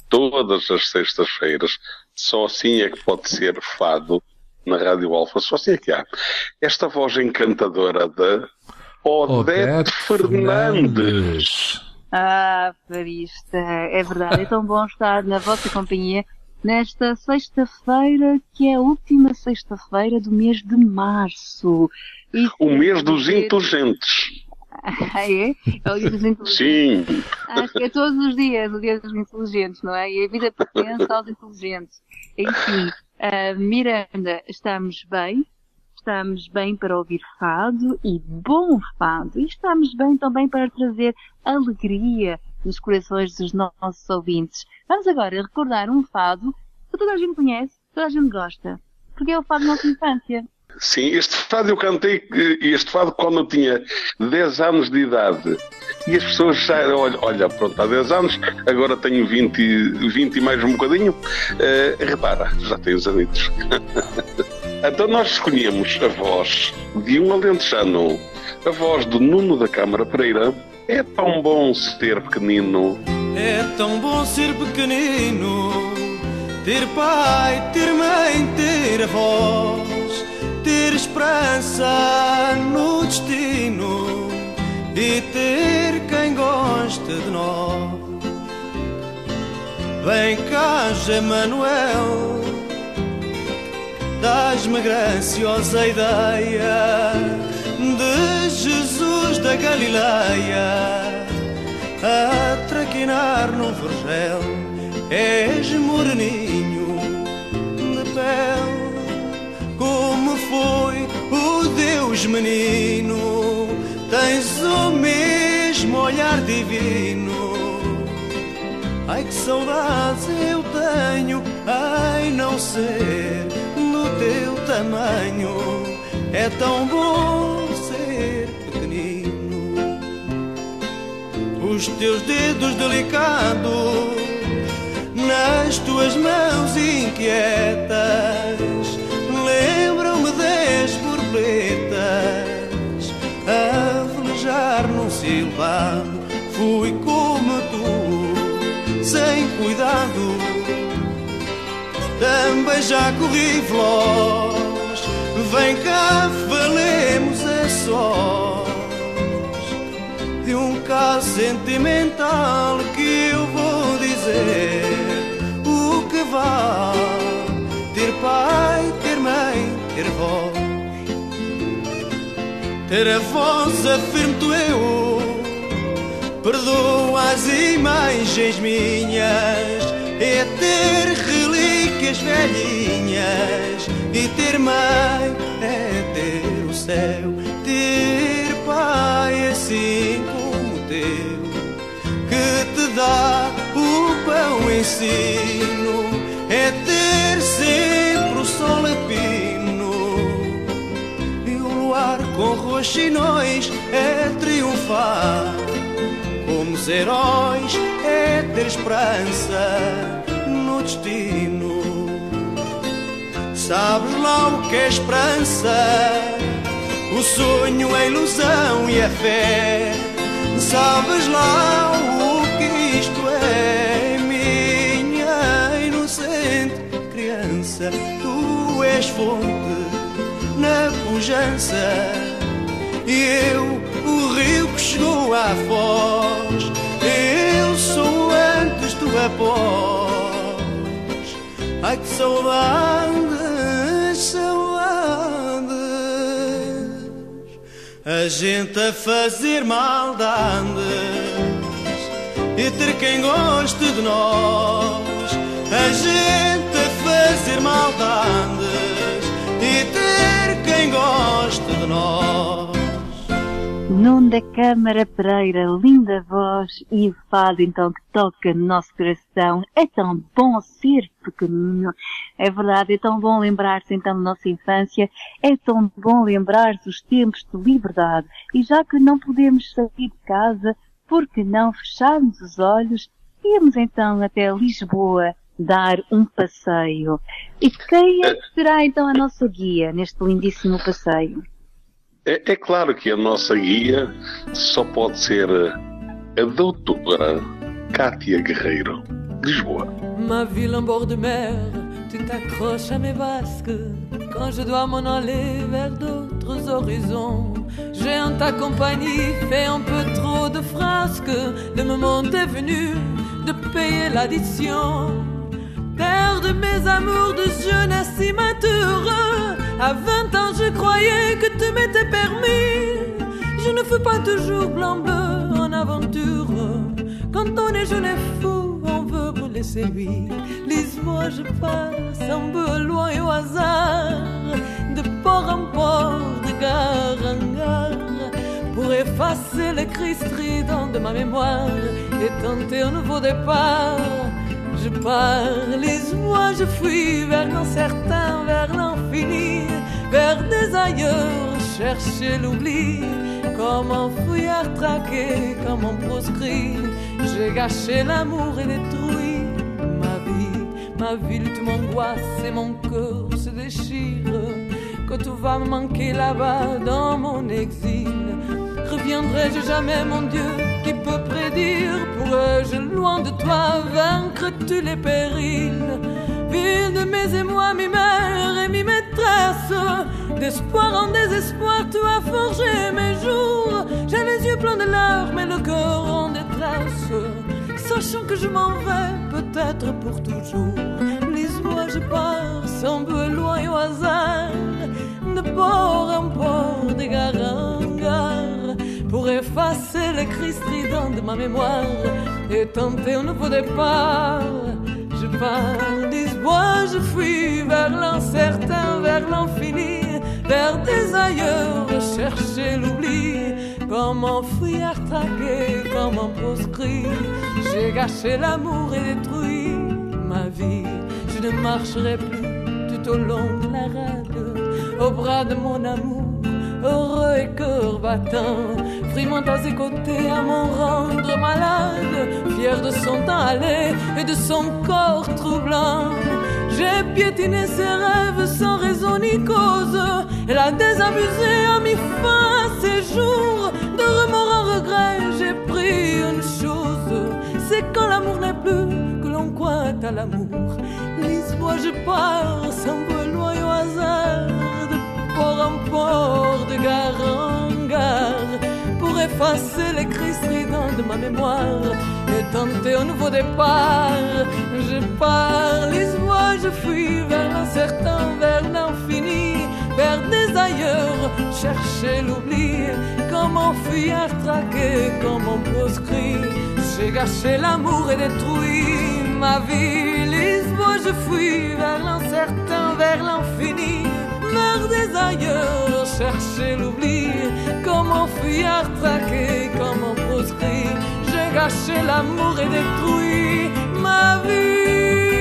só assim é que pode ser fado na Rádio Alfa, só assim é que há. Esta voz encantadora da Odete Fernandes. Ah, fadista, é verdade. É tão bom estar na vossa companhia nesta sexta-feira, que é a última sexta-feira do mês de março. O mês dos inteligentes. Ah, é? É o dia dos inteligentes? Sim. Acho que é todos os dias o dia dos inteligentes, não é? E a vida pertence aos inteligentes. Enfim, Miranda, estamos bem para ouvir fado e bom fado. E estamos bem também para trazer alegria nos corações dos nossos ouvintes. Vamos agora recordar um fado que toda a gente conhece, toda a gente gosta, porque é o fado da nossa infância. Sim, este fado eu cantei, quando eu tinha 10 anos de idade. E as pessoas já, olha, pronto, há 10 anos, agora tenho 20 e mais um bocadinho. Repara, já tenho os anitos. Então nós escolhemos a voz de um alentejano, a voz do Nuno da Câmara Pereira. É tão bom ser pequenino. É tão bom ser pequenino, ter pai, ter mãe, ter avós, ter esperança no destino e ter quem gosta de nós. Vem cá, Zé Manuel, dás-me graciosa ideia de Jesus da Galileia a traquinar num vergel. És moreninho de pele, como foi o Deus menino. Tens o mesmo olhar divino Ai, que saudades eu tenho, ai, não ser no teu tamanho. É tão bom ser pequenino. Os teus dedos delicados nas tuas mãos inquietas lembram-me das borboletas a velejar num silvado. Fui como tu, sem cuidado, também já corri veloz. Vem cá, falemos a sós de um caso sentimental que eu vou dizer. O que vale ter pai, ter mãe, ter voz. Ter a voz, afirmo-te eu, perdoa as imagens minhas. É ter relíquias velhinhas. E ter mãe é ter o céu. Ter pai assim como o teu, que te dá o pão ensino. É ter sempre o sol a pino e o luar com roxinóis. É triunfar como os heróis. É ter esperança no destino. Sabes lá o que é esperança? O sonho, a ilusão e a fé. Sabes lá o que isto é? Minha inocente criança, tu és fonte na pujança e eu o rio que chegou à foz. Eu sou antes, tu após. Ai, que saudades, saudades. A gente a fazer maldades e ter quem goste de nós. A gente a fazer maldades e ter quem goste de nós. Nuno da Câmara Pereira, linda voz e o fado então que toca no nosso coração. É tão bom ser pequenino, é verdade, é tão bom lembrar-se então da nossa infância, é tão bom lembrar-se dos tempos de liberdade. E já que não podemos sair de casa, por que não fecharmos os olhos e irmos então até Lisboa dar um passeio? E quem é que será então a nossa guia neste lindíssimo passeio? É claro que a nossa guia só pode ser a doutora Cátia Guerreiro, Lisboa. Ma ville en bord de mer, tu t'accroches à mes vasques quand je dois m'en aller vers d'autres horizons. J'ai en ta compagnie fait un peu trop de frasques. Le moment est venu de payer l'addition. Terre de mes amours de jeunesse immature. À 20 ans je croyais que tout m'était permis. Je ne fus pas toujours blanc-bleu en aventure. Quand on est jeune et fou, on veut brûler ses vies. Lisboa je passe un peu loin et au hasard, de port en port, de gare en gare, pour effacer les cris stridents de ma mémoire et tenter un nouveau départ. Je pars, Lisboa, je fuis vers l'incertain, vers l'infini, vers des ailleurs, chercher l'oubli. Comme un fouillard traqué, comme un proscrit, j'ai gâché l'amour et détruit ma ville, tu m'angoisses et mon cœur se déchire. Quand tout va me manquer là-bas dans mon exil, reviendrai-je jamais, mon Dieu, qui peut prédire? Pourrais-je, loin de toi, vaincre tous les périls? Ville de mes émois, mi mère et mi maîtresse, d'espoir en désespoir, tu as forgé mes jours. J'ai les yeux pleins de larmes et le cœur en détresse, sachant que je m'en vais peut-être pour toujours. Lisboa, je pars sans peu loin et au hasard, de port en port, de gare en gare, pour effacer les cris stridents de ma mémoire et tenter un nouveau départ. Je pars, Lisboa, je fuis vers l'incertain, vers l'infini, vers des ailleurs, chercher l'oubli. Comment fuir traqué comme un proscrit. J'ai gâché l'amour et détruit ma vie. Je ne marcherai plus tout au long de la rade, au bras de mon amour, heureux et cœur battant, frimant à ses côtés à m'en rendre malade, fier de son temps allé et de son corps troublant. J'ai piétiné ses rêves sans raison ni cause. Elle a désabusé à mi-fin ses jours. De remords en regret, j'ai pris une chose. C'est quand l'amour n'est plus que l'on croit à l'amour. Lisboa, je pars sans vouloir au hasard, de port en port, de gare en gare, pour effacer les cris stridents de ma mémoire et tenter un nouveau départ. Je pars, Lisboa, je fuis vers l'incertain, vers l'infini, vers des ailleurs, chercher l'oubli. Comment fuir traqué, comment proscrit. J'ai gâché l'amour et détruit ma vie. Lisboa, je fuis vers l'incertain, vers l'infini, vers des ailleurs, chercher l'oubli. Comment fuir traqué, comment proscrit. J'ai gâché l'amour e détruit ma vie.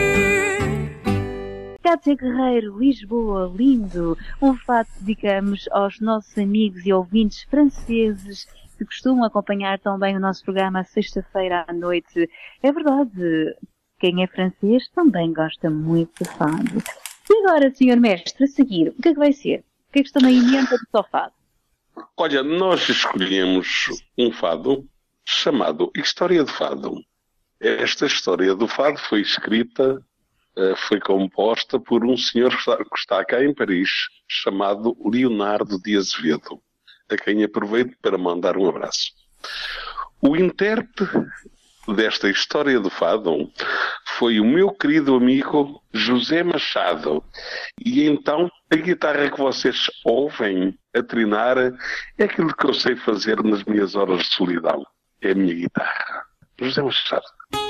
Cátia Guerreiro, Lisboa, lindo. Um fado que dedicamos aos nossos amigos e ouvintes franceses que costumam acompanhar também o nosso programa à sexta-feira à noite. É verdade, quem é francês também gosta muito de fado. E agora, senhor mestre, a seguir, o que é que vai ser? O que é que está na emenda do seu fado? Olha, nós escolhemos um fado chamado História do Fado. Esta história do fado foi escrita, foi composta por um senhor que está cá em Paris, chamado Leonardo de Azevedo, a quem aproveito para mandar um abraço. O intérprete desta história do fado foi o meu querido amigo José Machado. E então, a guitarra que vocês ouvem a trinar é aquilo que eu sei fazer nas minhas horas de solidão. É a minha guitarra. José Machado.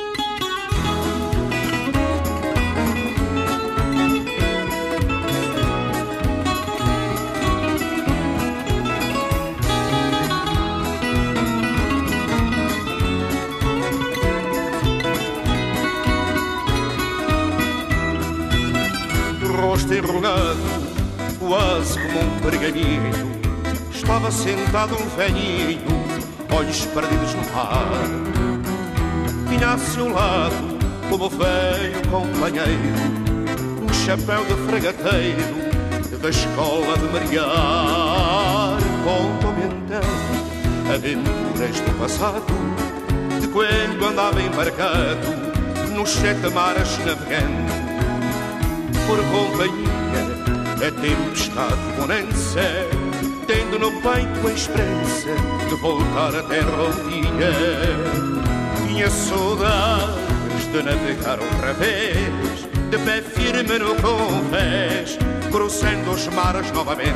Rosto enrugado, quase como um pergaminho, estava sentado um velhinho, olhos perdidos no mar. Tinha a seu lado, como veio companheiro, um chapéu de fregateiro da escola de marear. Contou-me então aventuras do passado, de quando andava embarcado nos 7 mares navegando. Por companhia a tempestade bonança, tendo no peito a esperança de voltar à terra um dia. Tinha saudades de navegar outra vez, de pé firme no convés, cruzando os mares novamente,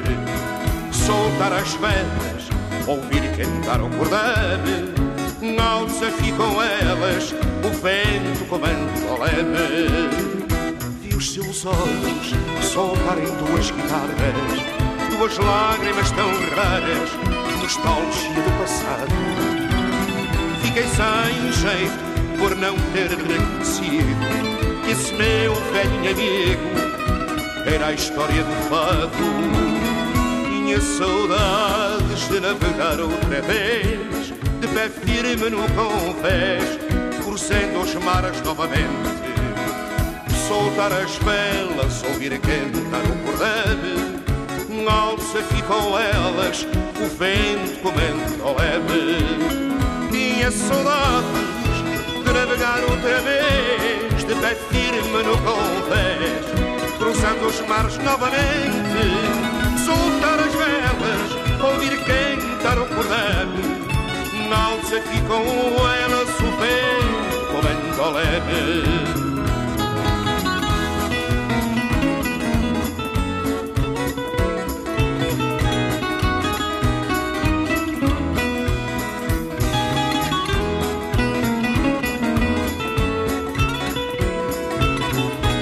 soltar as velas, ouvir cantar o cordame, ao desafio com elas, o vento comando ao leme. Os seus olhos soltarem 2 guitarras, 2 lágrimas tão raras, nostalgia do passado. Fiquei sem jeito por não ter reconhecido que esse meu velhinho amigo era a história do fado. Tinha saudades de navegar outra vez, de pé firme no convés, cruzando os mares novamente, soltar as velas, ouvir cantar o cordame, ao desafio com elas, o vento comendo ao leme. Tinha saudades de navegar outra vez, de pé firme no convés, cruzando os mares novamente, soltar as velas, ouvir cantar o cordame, ao desafio com elas, o vento comendo ao leme.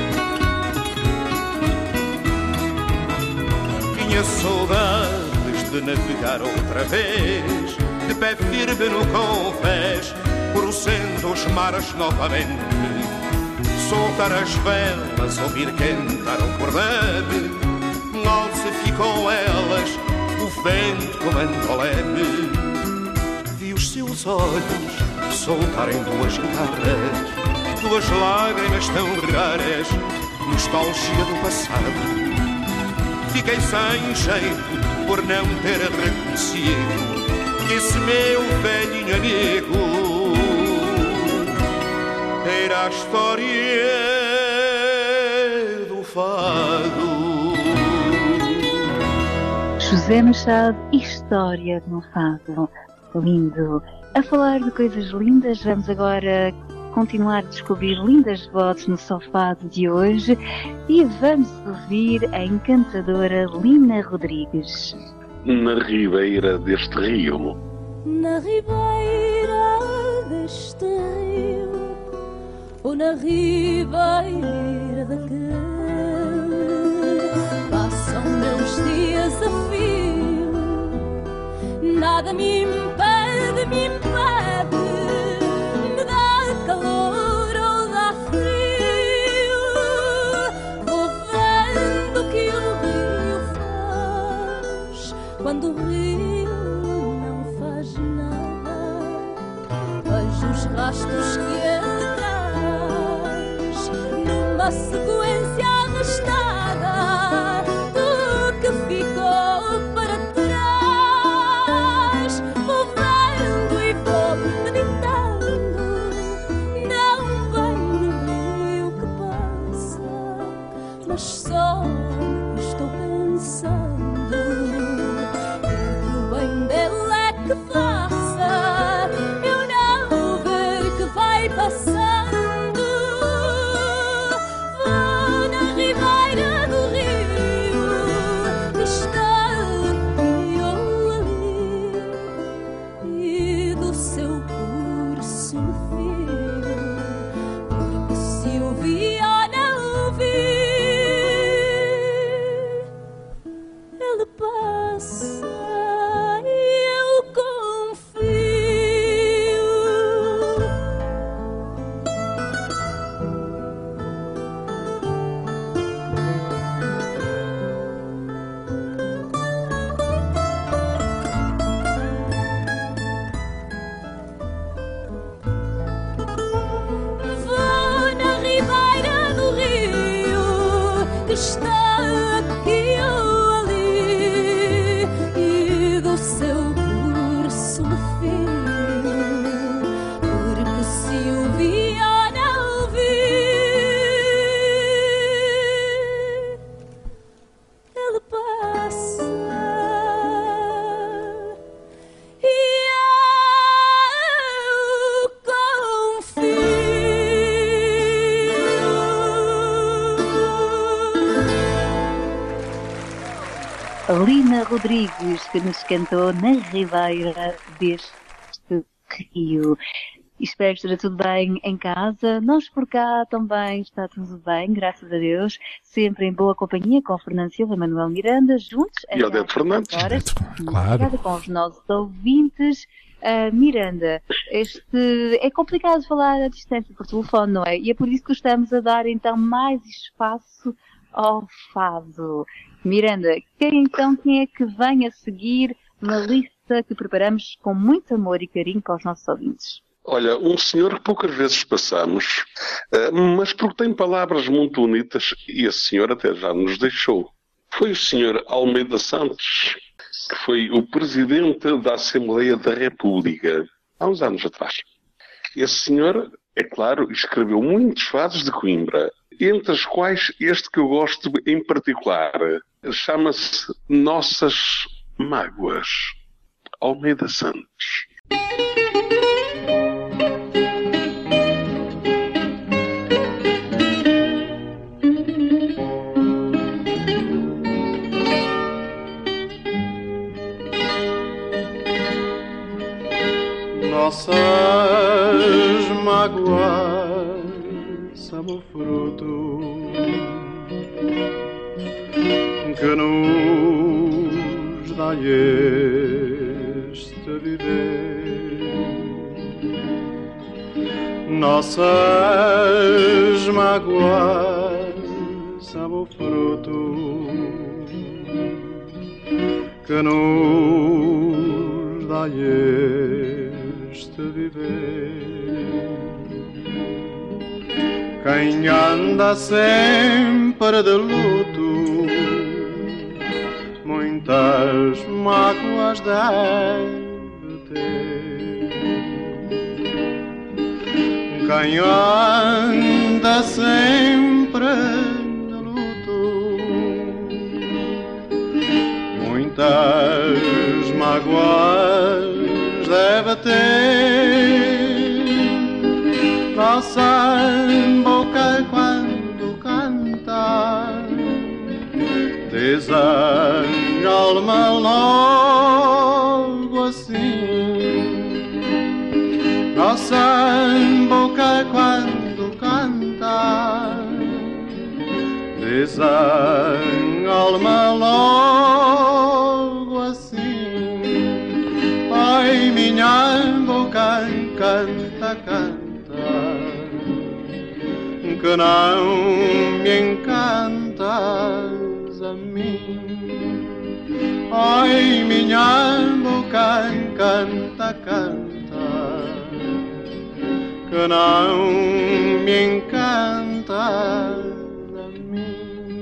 Saudades de de navegar outra vez, de pé firme no convés, cruzando os mares novamente, soltar as velas, ouvir cantar o cordel, mal se ficam elas, o vento comanda o leme. Vi os seus olhos soltarem duas guitarras, duas lágrimas tão raras, nostalgia do passado. Fiquei sem jeito por não ter reconhecido esse meu velhinho amigo. Era a história do fado. José Machado, História no Fado. Lindo. A falar de coisas lindas, vamos agora continuar a descobrir lindas vozes no Sofado de hoje e vamos ouvir a encantadora Lina Rodrigues. Na ribeira deste rio. Na ribeira deste rio, ou na ribeira daquele, passam meus dias a fio, nada me impede, me dá calor ou dá frio, vou vendo o que o rio faz, quando o rio não faz nada, vejo os rastros que ele traz, numa sequência arrastada, do que ficou para trás, vou vendo e vou meditando, não vem no rio que passa, mas só estou pensando que o bem dele é que faça eu não ver que vai passando. Vou na ribeira do rio que está aqui ou ali, e do seu curso no fio, porque se o vi ou não vi, ele passa e eu confio. Vou na ribeira do rio que está aqui ou ali, e do seu curso no fio, porque se o vi ou não vi, ele passa e eu confio. Lina Rodrigues, que nos cantou na ribeira deste rio. Espero que esteja tudo bem em casa. Nós por cá também está tudo bem, graças a Deus. Sempre em boa companhia com Fernando Silva e Manuel Miranda, juntos. E Odete Fernandes. Claro. Com os nossos ouvintes. Miranda, é complicado falar à distância por telefone, não é? E é por isso que estamos a dar então mais espaço ao fado. Miranda, quem é que vem a seguir na lista que preparamos com muito amor e carinho para os nossos ouvintes? Olha, um senhor que poucas vezes passamos, mas porque tem palavras muito bonitas, e esse senhor até já nos deixou. Foi o senhor Almeida Santos, que foi o presidente da Assembleia da República, há uns anos atrás. Esse senhor, é claro, escreveu muitos fados de Coimbra, entre os quais este que eu gosto em particular, chama-se Nossas Mágoas. Almeida Santos. Nossas mágoas são o fruto que nos dá-este viver. Nossas mágoas são o fruto que nos dá este viver. Quem anda sempre de luto, muitas mágoas deve ter. Quem anda sempre de luto, muitas mágoas deve ter. Nossa boca quando canta desanima logo assim. Nossa boca quando canta desanima logo assim. Ai, minha boca canta, canta, que não me encantas a mim. Ai, minha boca canta, canta, que não me encantas a mim.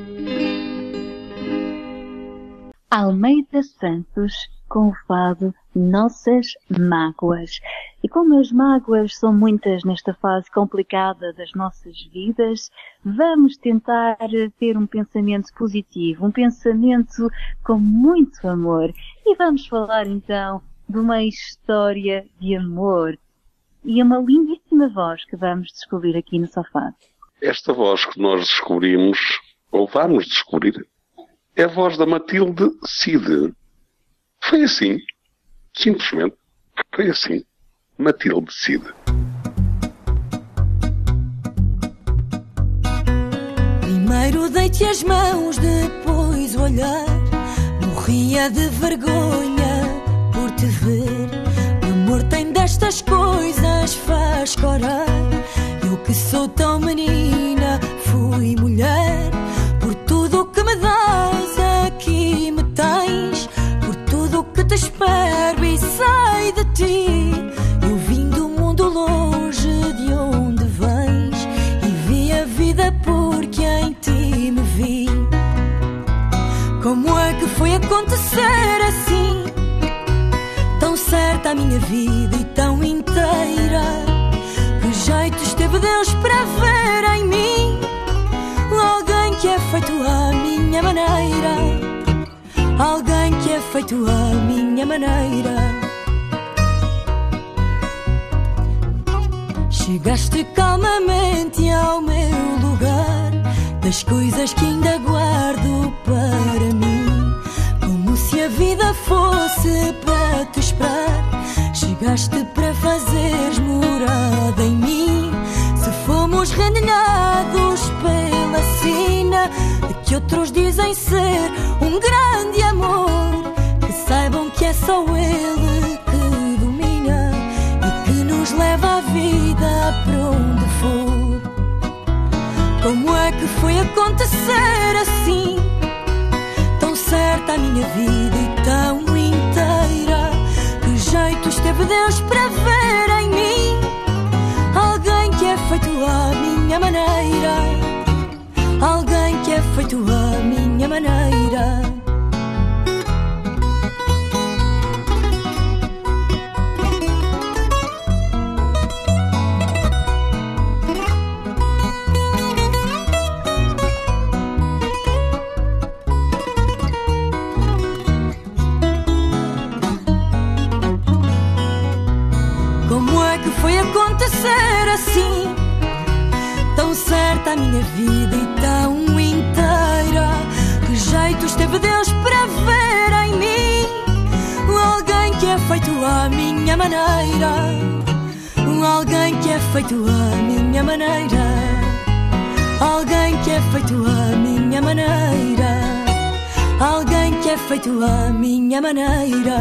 Almeida Santos com o fado Nossas Mágoas. E como as mágoas são muitas nesta fase complicada das nossas vidas, vamos tentar ter um pensamento positivo, um pensamento com muito amor. E vamos falar então de uma história de amor. E uma lindíssima voz que vamos descobrir aqui no Sofá. Esta voz que nós descobrimos, ou vamos descobrir, é a voz da Matilde Cide. Foi assim. Simplesmente. Foi assim. Matilde Cide. Primeiro dei-te as mãos, depois o olhar. Morria de vergonha por te ver. O amor tem destas coisas, faz corar. Eu que sou tão menina, fui mulher. Por tudo o que me dás, aqui me tens. Por tudo o que te espero e sei de ti. Eu vim do mundo longe de onde vens e vi a vida porque em ti me vi. Como é que foi acontecer assim? Tão certa a minha vida e tão inteira. Que jeito esteve Deus para ver em mim alguém que é feito à minha maneira. Alguém que é feito à minha maneira. Chegaste calmamente ao meu lugar, das coisas que ainda guardo para mim. Como se a vida fosse para te esperar. Chegaste para fazeres morada em mim. Se fomos rendilhados pela sina de que outros dizem ser um grande amor, que saibam que é só ele que domina e que nos leva a vida para onde for. Como é que foi acontecer assim? Tão certa a minha vida e tão inteira. Que jeito esteve Deus para ver em mim alguém que é feito à minha maneira. Alguém que é feito à minha maneira. Como é que foi acontecer assim? Tão certa a minha vida e tão inteira. Que jeito esteve Deus para ver em mim alguém que é feito à minha maneira. Alguém que é feito à minha maneira. Alguém que é feito à minha maneira. alguém que é feito à minha maneira.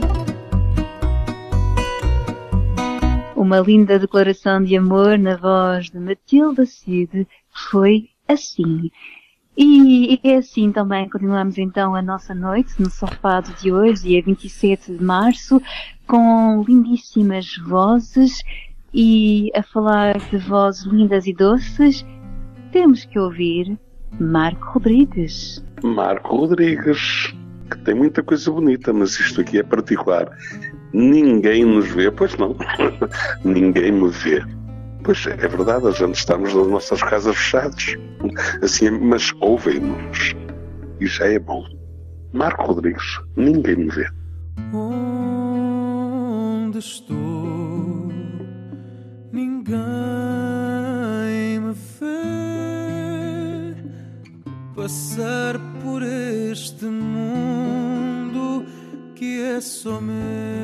Uma linda declaração de amor na voz de Matilde Cid foi assim. E é assim também, continuamos então a nossa noite no Sofado de hoje, dia 27 de março, com lindíssimas vozes, e a falar de vozes lindas e doces, temos que ouvir Marco Rodrigues. Marco Rodrigues, que tem muita coisa bonita, mas isto aqui é particular. Ninguém nos vê, pois não, ninguém me vê. Pois é verdade, a gente estamos nas nossas casas fechadas, assim, mas ouvem-nos, e já é bom. Marco Rodrigues, ninguém me vê. Onde estou, ninguém me vê. Passar por este mundo que é só meu.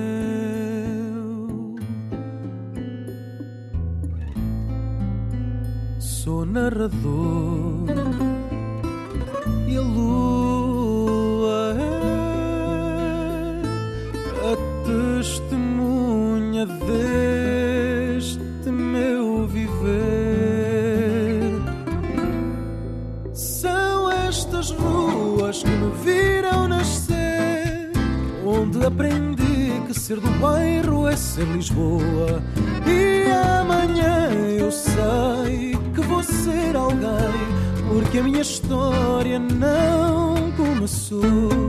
Sou narrador e a lua é a testemunha deste meu viver. São estas ruas que me viram nascer, onde aprendi que ser do bairro é ser Lisboa. E amanhã eu sei que vou ser alguém, porque a minha história não começou.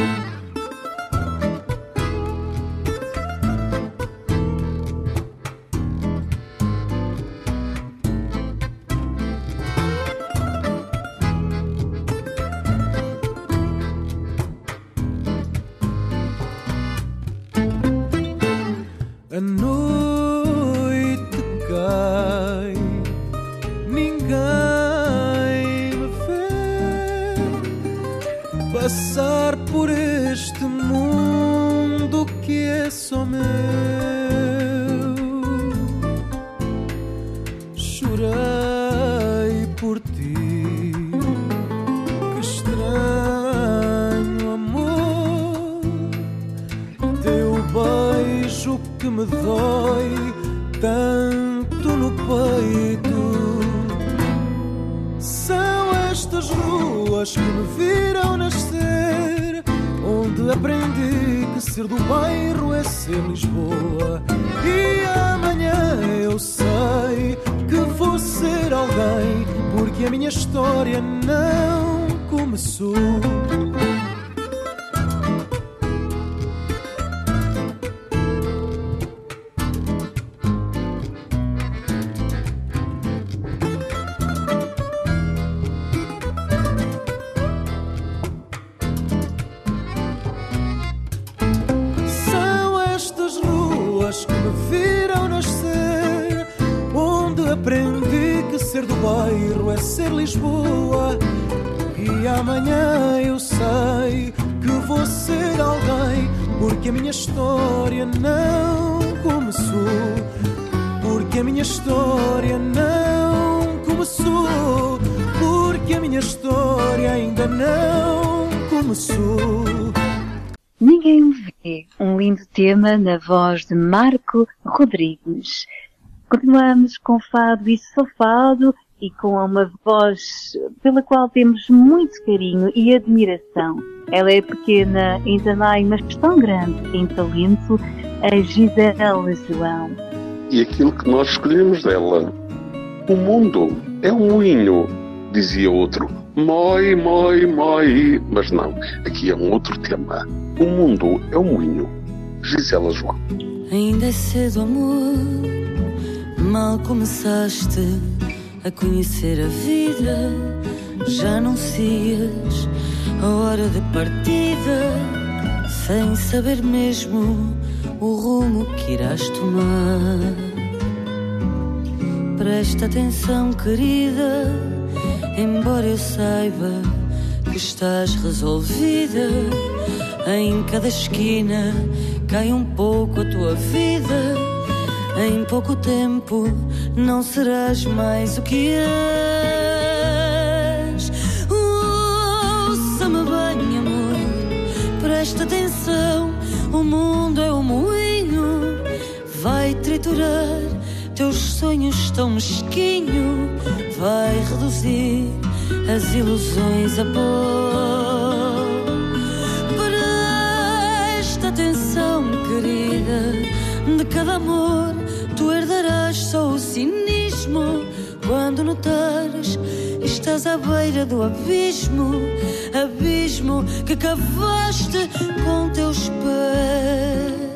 A noite cai, ninguém me vê. Passar por este mundo que é só meu. Chorei por ti, que estranho amor. Teu beijo que me dói tanto no peito. São estas ruas que me viram nascer, onde aprendi que ser do bairro é ser Lisboa. E amanhã eu sei que vou ser alguém, porque a minha história não começou. Ser do bairro é ser Lisboa. E amanhã eu sei que vou ser alguém, porque a minha história não começou. Porque a minha história não começou. Porque a minha história ainda não começou. Ninguém me vê. Um lindo tema na voz de Marco Rodrigues. Continuamos com fado e sofado, e com uma voz pela qual temos muito carinho e admiração. Ela é pequena em tamanho, mas tão grande em talento, a Gisela João. E aquilo que nós escolhemos dela: o mundo é um moinho, dizia outro. Moi, moi, moi. Mas não, aqui é um outro tema. O mundo é um moinho. Gisela João. Ainda é cedo, amor. Mal começaste a conhecer a vida, já anuncias a hora de partida, sem saber mesmo o rumo que irás tomar. Presta atenção, querida, embora eu saiba que estás resolvida. Em cada esquina cai um pouco a tua vida. Em pouco tempo não serás mais o que és. Ouça-me bem, amor. Presta atenção, o mundo é um moinho, vai triturar teus sonhos tão mesquinho, vai reduzir as ilusões a pó. Presta atenção, querida, de cada amor tu herdarás só o cinismo. Quando notares, estás à beira do abismo, abismo que cavaste com teus pés.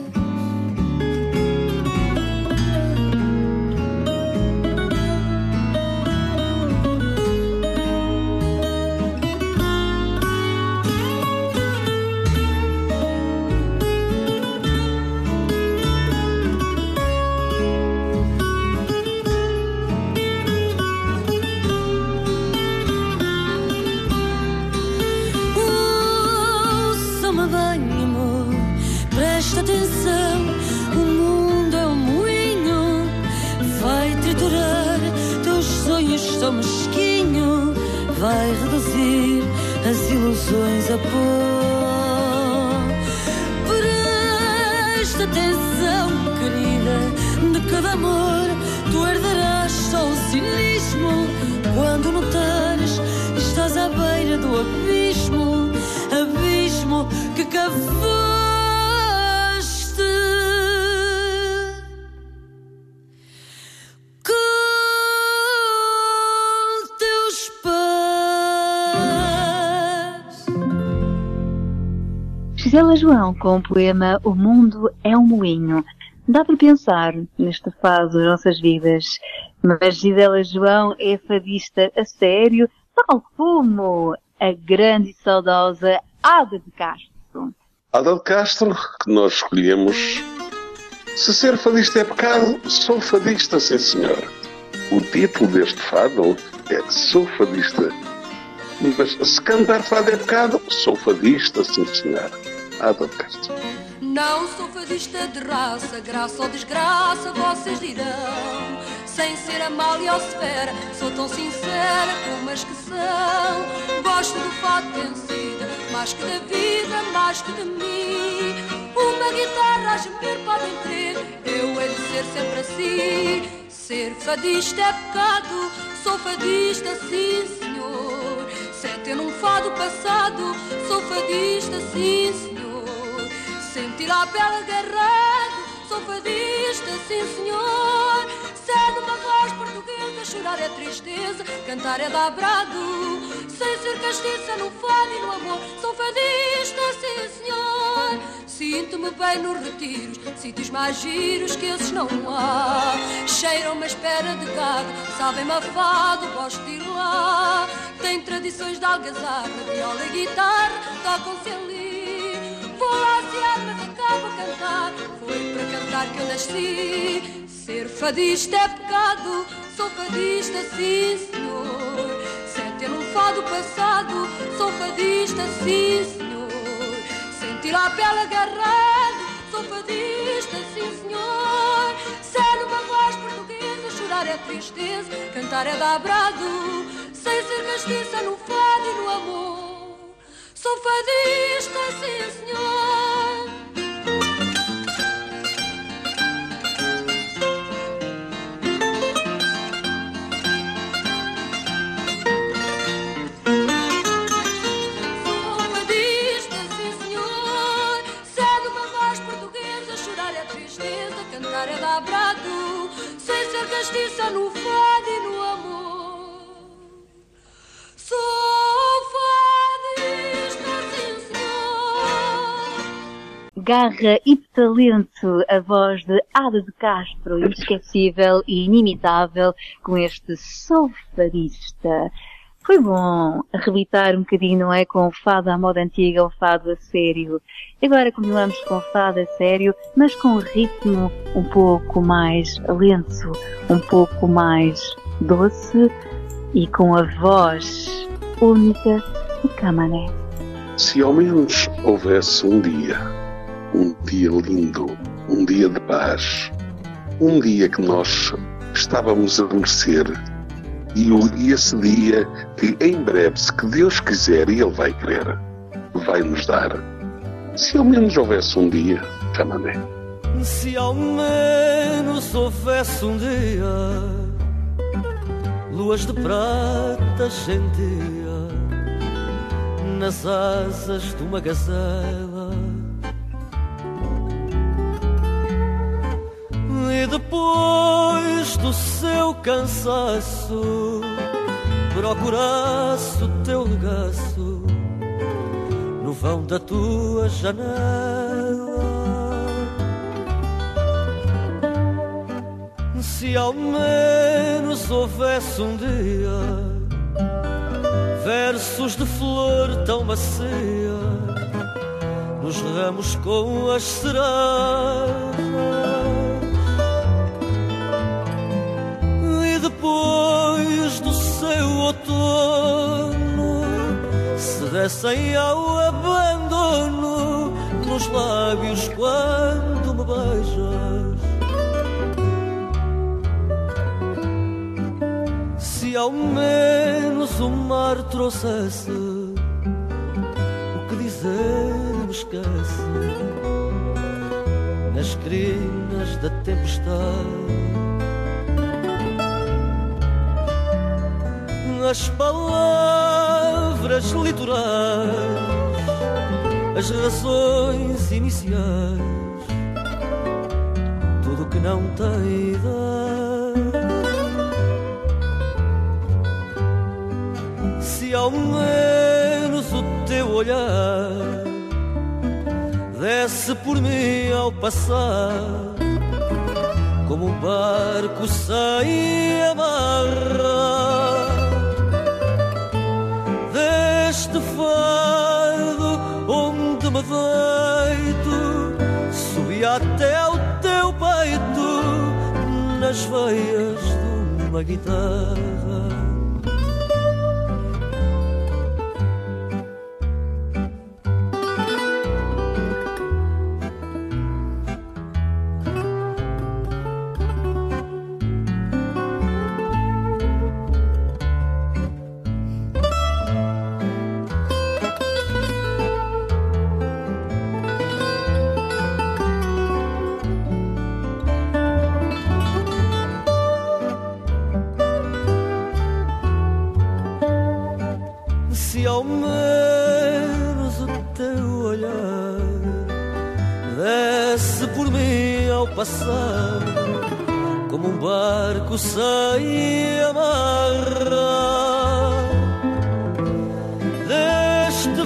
Presta atenção, o mundo é um moinho, vai triturar teus sonhos tão mesquinho, vai reduzir as ilusões a pó. Presta atenção, querida, de cada amor tu herdarás só o cinismo. Quando notares, estás à beira do abismo, abismo que cavaste Gisela João com o poema O Mundo é um Moinho. Dá para pensar neste fado das nossas vidas, mas Gisela João é fadista a sério, tal como a grande e saudosa Ada de Castro. Ada de Castro, que nós escolhemos. Se ser fadista é pecado, sou fadista, sim senhor. O título deste fado é Sou Fadista. Mas se cantar fado é pecado, sou fadista, sim senhor. Ada de Castro. Não sou fadista de raça, graça ou desgraça, vocês dirão. Sem ser Amália ou Severa, sou tão sincera como as que são. Gosto do fado vencida, mais que da vida, mais que de mim. Uma guitarra a gemer podem crer, eu hei de ser sempre assim. Ser fadista é pecado, sou fadista, sim senhor. Se é ter um fado passado, sou fadista, sim senhor. Sentir a pele agarrado, sou fadista, sim senhor. Se é de uma voz portuguesa, chorar é tristeza, cantar é dar brado. Sem ser castiça no fado e no amor, sou fadista, sim senhor. Sinto-me bem nos retiros, sítios mais giros que esses não há. Cheiram-me a espera de gado, sabem-me a fado, gosto de ir lá. Tem tradições de algazarra, viola e guitarra, tocam-se ali. Vou lá sear, mas acabo a cantar, foi para cantar que eu nasci. Ser fadista é pecado, sou fadista, sim senhor. Se é ter um fado passado, sou fadista, sim senhor. Sentir a pele agarrado, sou fadista, sim senhor. Se é numa voz portuguesa, chorar é tristeza, cantar é dar brado. Sem ser castiça no fado e no amor, sou fadista, sim senhor. Sou fadista, sim senhor. Se é de uma voz portuguesa, chorar é tristeza, cantar é dar brado. Sem ser castiça no fado e no amor, sou fadista, sim senhor. Garra e talento, a voz de Ada de Castro, inesquecível e inimitável com este Sou Fadista. Foi bom arrebitar um bocadinho, não é? Com o fado à moda antiga, o fado a sério. Agora continuamos com o fado a sério, mas com um ritmo um pouco mais lento, um pouco mais doce e com a voz única de Camané. Se ao menos houvesse um dia lindo, um dia de paz, um dia que nós estávamos a merecer, e esse dia que em breve, se que Deus quiser e Ele vai querer, vai nos dar. Se ao menos houvesse um dia, Camané. Se ao menos houvesse um dia, luas de prata sentia nas asas de uma gazela. E depois do seu cansaço procurasse o teu regaço no vão da tua janela. Se ao menos houvesse um dia versos de flor tão macia nos ramos com as cerejas. E depois do seu outono se dessem ao abandono nos lábios quando me beijas. Se ao menos o mar trouxesse o que dizer me esquece nas crinas da tempestade. As palavras litorais, as razões iniciais, tudo que não tem idade. Se ao menos o teu olhar desse por mim ao passar como um barco sem amarra, deste fado onde me deito subia até ao teu peito nas veias de uma guitarra. Se ao menos o teu olhar desse por mim ao passar como um barco sem amarra, deste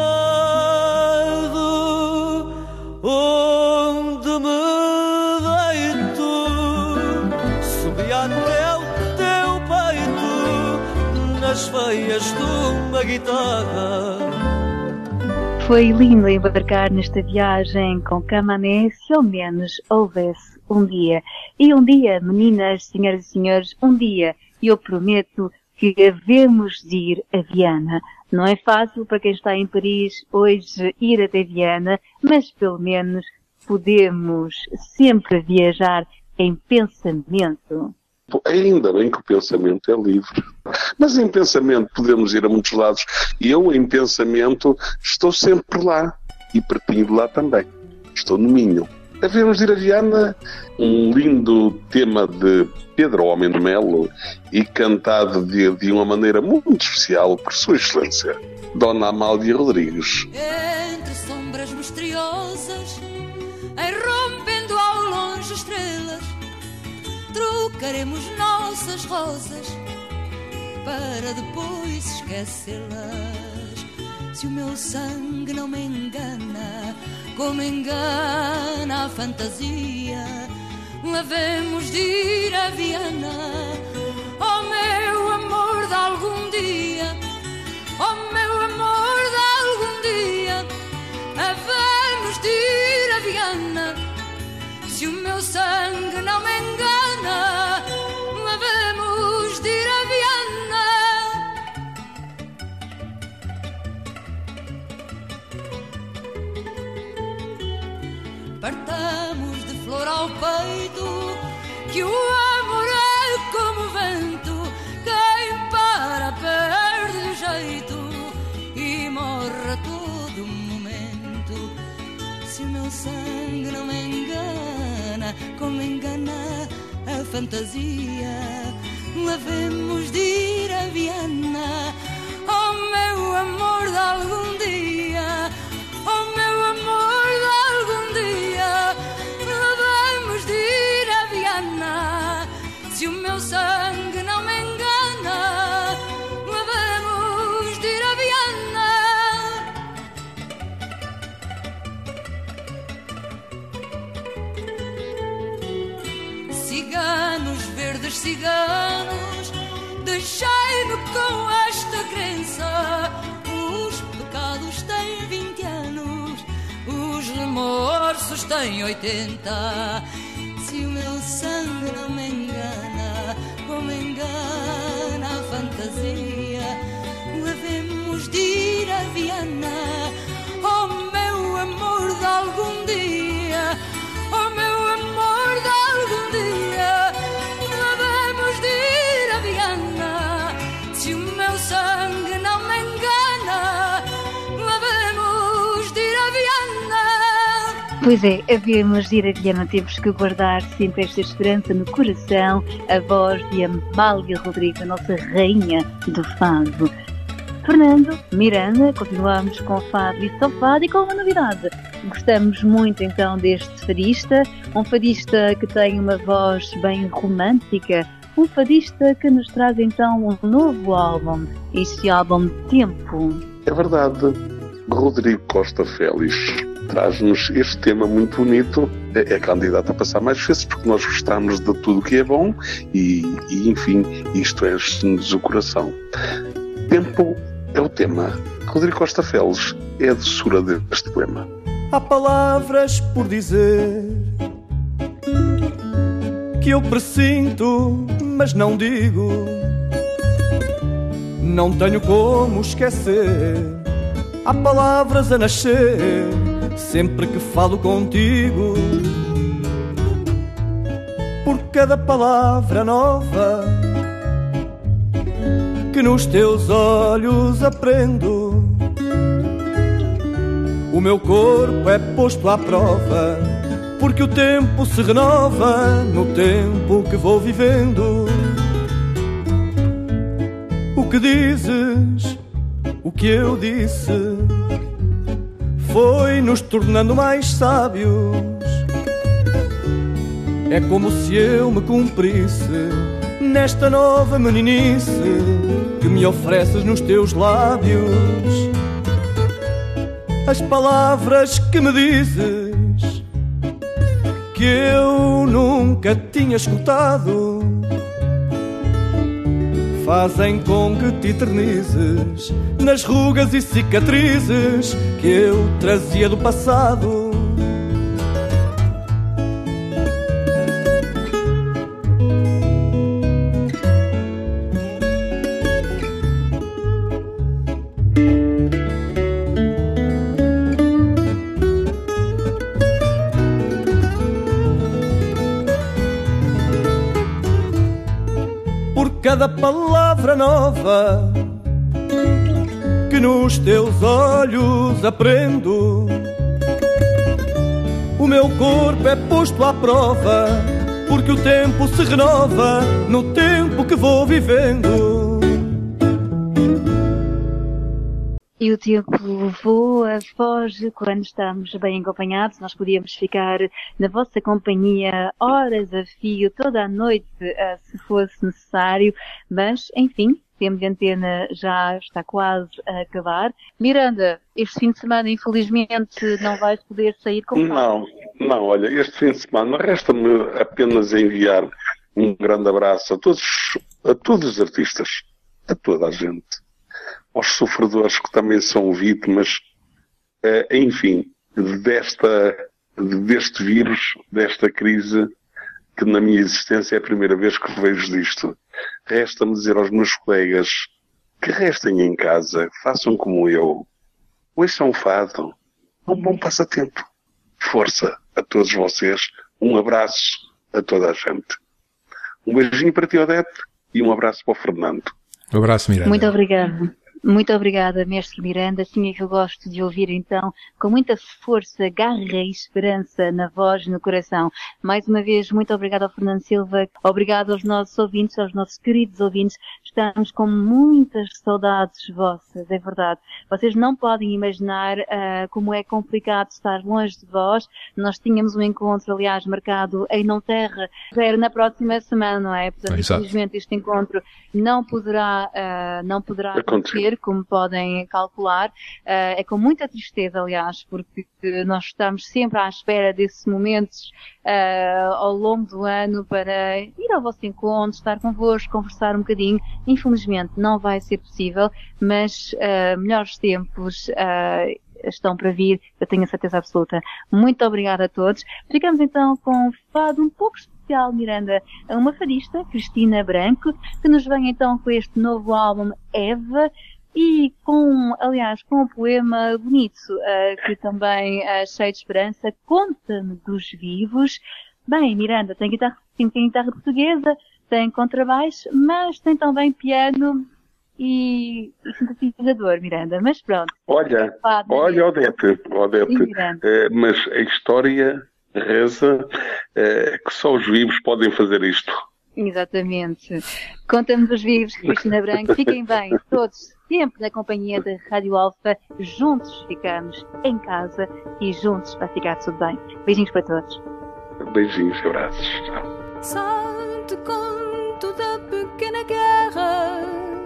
fado onde me deito subia até ao teu peito nas veias de uma guitarra. Foi lindo embarcar nesta viagem com Camané, se ao menos houvesse um dia. E um dia, meninas, senhoras e senhores, um dia eu prometo que havemos de ir a Viana. Não é fácil para quem está em Paris hoje ir até Viana, mas pelo menos podemos sempre viajar em pensamento. Ainda bem que o pensamento é livre. Mas em pensamento podemos ir a muitos lados. E eu, em pensamento, estou sempre lá. E pertinho de lá também. Estou no Minho. Devemos ir a Viana, um lindo tema de Pedro Homem de Melo e cantado de uma maneira muito especial por Sua Excelência, Dona Amália Rodrigues. Entre sombras misteriosas, irrompendo ao longe estrelas, trocaremos nossas rosas para depois esquecê-las. Se o meu sangue não me engana, como engana a fantasia, havemos de ir a Viana. Oh meu amor de algum dia, oh meu amor de algum dia, havemos de ir a Viana. Se o meu sangue não me engana, havemos de ir a Viana. Partamos de flor ao peito, que o amor é como vento, quem para perde o jeito e morre a todo momento. meu sangue não me engana, como engana a fantasia, lavemos de ir a Viana. Oh meu amor de algum dia, oh meu amor de algum dia, lavemos de ir a Viana. Se o meu sangue não me engana, lavemos de ir a Viana. Ciganos, verdes ciganos, deixai-me com esta crença: os pecados têm 20 anos, os remorsos têm 80. Se o meu sangue não me engana, como engana a fantasia, lavemos de ir a Viana. Oh meu amor de algum dia, oh meu amor de algum dia, lavemos de ir a Viana. Se o meu sangue não me engana, lavemos de ir a Viana. Pois é, havíamos de ir a Viana, temos que guardar sempre esta esperança no coração. A voz de Amália Rodrigues, a nossa rainha do fado. Fernando, Miranda, continuamos com o fado e só fado, e com uma novidade. Gostamos muito então deste fadista, um fadista que tem uma voz bem romântica, um fadista que nos traz então um novo álbum, este álbum Tempo. É verdade, Rodrigo Costa Félix traz-nos este tema muito bonito. É candidato a passar mais vezes porque nós gostamos de tudo que é bom e enfim, isto enche-nos o coração. Tempo é o tema. Rodrigo Costa Félix é a doçura deste poema. Há palavras por dizer que eu presinto, mas não digo. Não tenho como esquecer. Há palavras a nascer sempre que falo contigo. Por cada palavra nova que nos teus olhos aprendo, o meu corpo é posto à prova, porque o tempo se renova no tempo que vou vivendo. O que dizes, o que eu disse, foi nos tornando mais sábios. É como se eu me cumprisse nesta nova meninice que me ofereces nos teus lábios. As palavras que me dizes que eu nunca tinha escutado fazem com que te eternizes nas rugas e cicatrizes que eu trazia do passado. Cada palavra nova que nos teus olhos aprendo, o meu corpo é posto à prova, porque o tempo se renova no tempo que vou vivendo. E o tempo voa, foge quando estamos bem acompanhados. Nós podíamos ficar na vossa companhia horas a fio, toda a noite, se fosse necessário. Mas, enfim, temos de antena, já está quase a acabar. Miranda, este fim de semana, infelizmente, não vais poder sair com Não, olha, este fim de semana resta-me apenas enviar um grande abraço a todos os artistas, a toda a gente. Aos sofredores que também são vítimas, enfim, deste vírus, desta crise, que na minha existência é a primeira vez que vejo disto. Resta-me dizer aos meus colegas que restem em casa, façam como eu, ouçam um fado, um bom passatempo. Força a todos vocês, um abraço a toda a gente. Um beijinho para ti, Odete, e um abraço para o Fernando. Um abraço, Miranda. Muito obrigada. Muito obrigada, Mestre Miranda. Assim é que eu gosto de ouvir, então, com muita força, garra e esperança na voz e no coração. Mais uma vez, muito obrigada ao Fernando Silva. Obrigado aos nossos ouvintes, aos nossos queridos ouvintes. Estamos com muitas saudades vossas, é verdade. Vocês não podem imaginar como é complicado estar longe de vós. Nós tínhamos um encontro, aliás, marcado em Não Terra. Já era na próxima semana, não é? Portanto, infelizmente, este encontro não poderá acontecer, como podem calcular. É com muita tristeza, aliás, porque nós estamos sempre à espera desses momentos ao longo do ano para ir ao vosso encontro, estar convosco, conversar um bocadinho. Infelizmente não vai ser possível, mas melhores tempos estão para vir, eu tenho a certeza absoluta. Muito obrigada a todos. Ficamos então com um fado um pouco especial, Miranda, uma fadista, Cristina Branco, que nos vem então com este novo álbum Eva, e aliás, com um poema bonito, que também é cheio de esperança, Conta-me dos Vivos. Bem, Miranda, tem guitarra portuguesa, tem contrabaixo, mas tem também piano e sintetizador, Miranda. Mas pronto. Olha, Odete, mas a história reza que só os vivos podem fazer isto. Exatamente. Conta-me dos Vivos, Cristina Branco. Fiquem bem, todos, sempre na companhia da Rádio Alfa. Juntos ficamos em casa e juntos vai ficar tudo bem. Beijinhos para todos. Beijinhos, abraços. Só te conto da pequena guerra,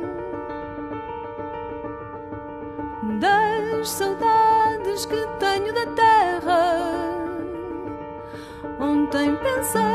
das saudades que tenho da terra. Ontem pensei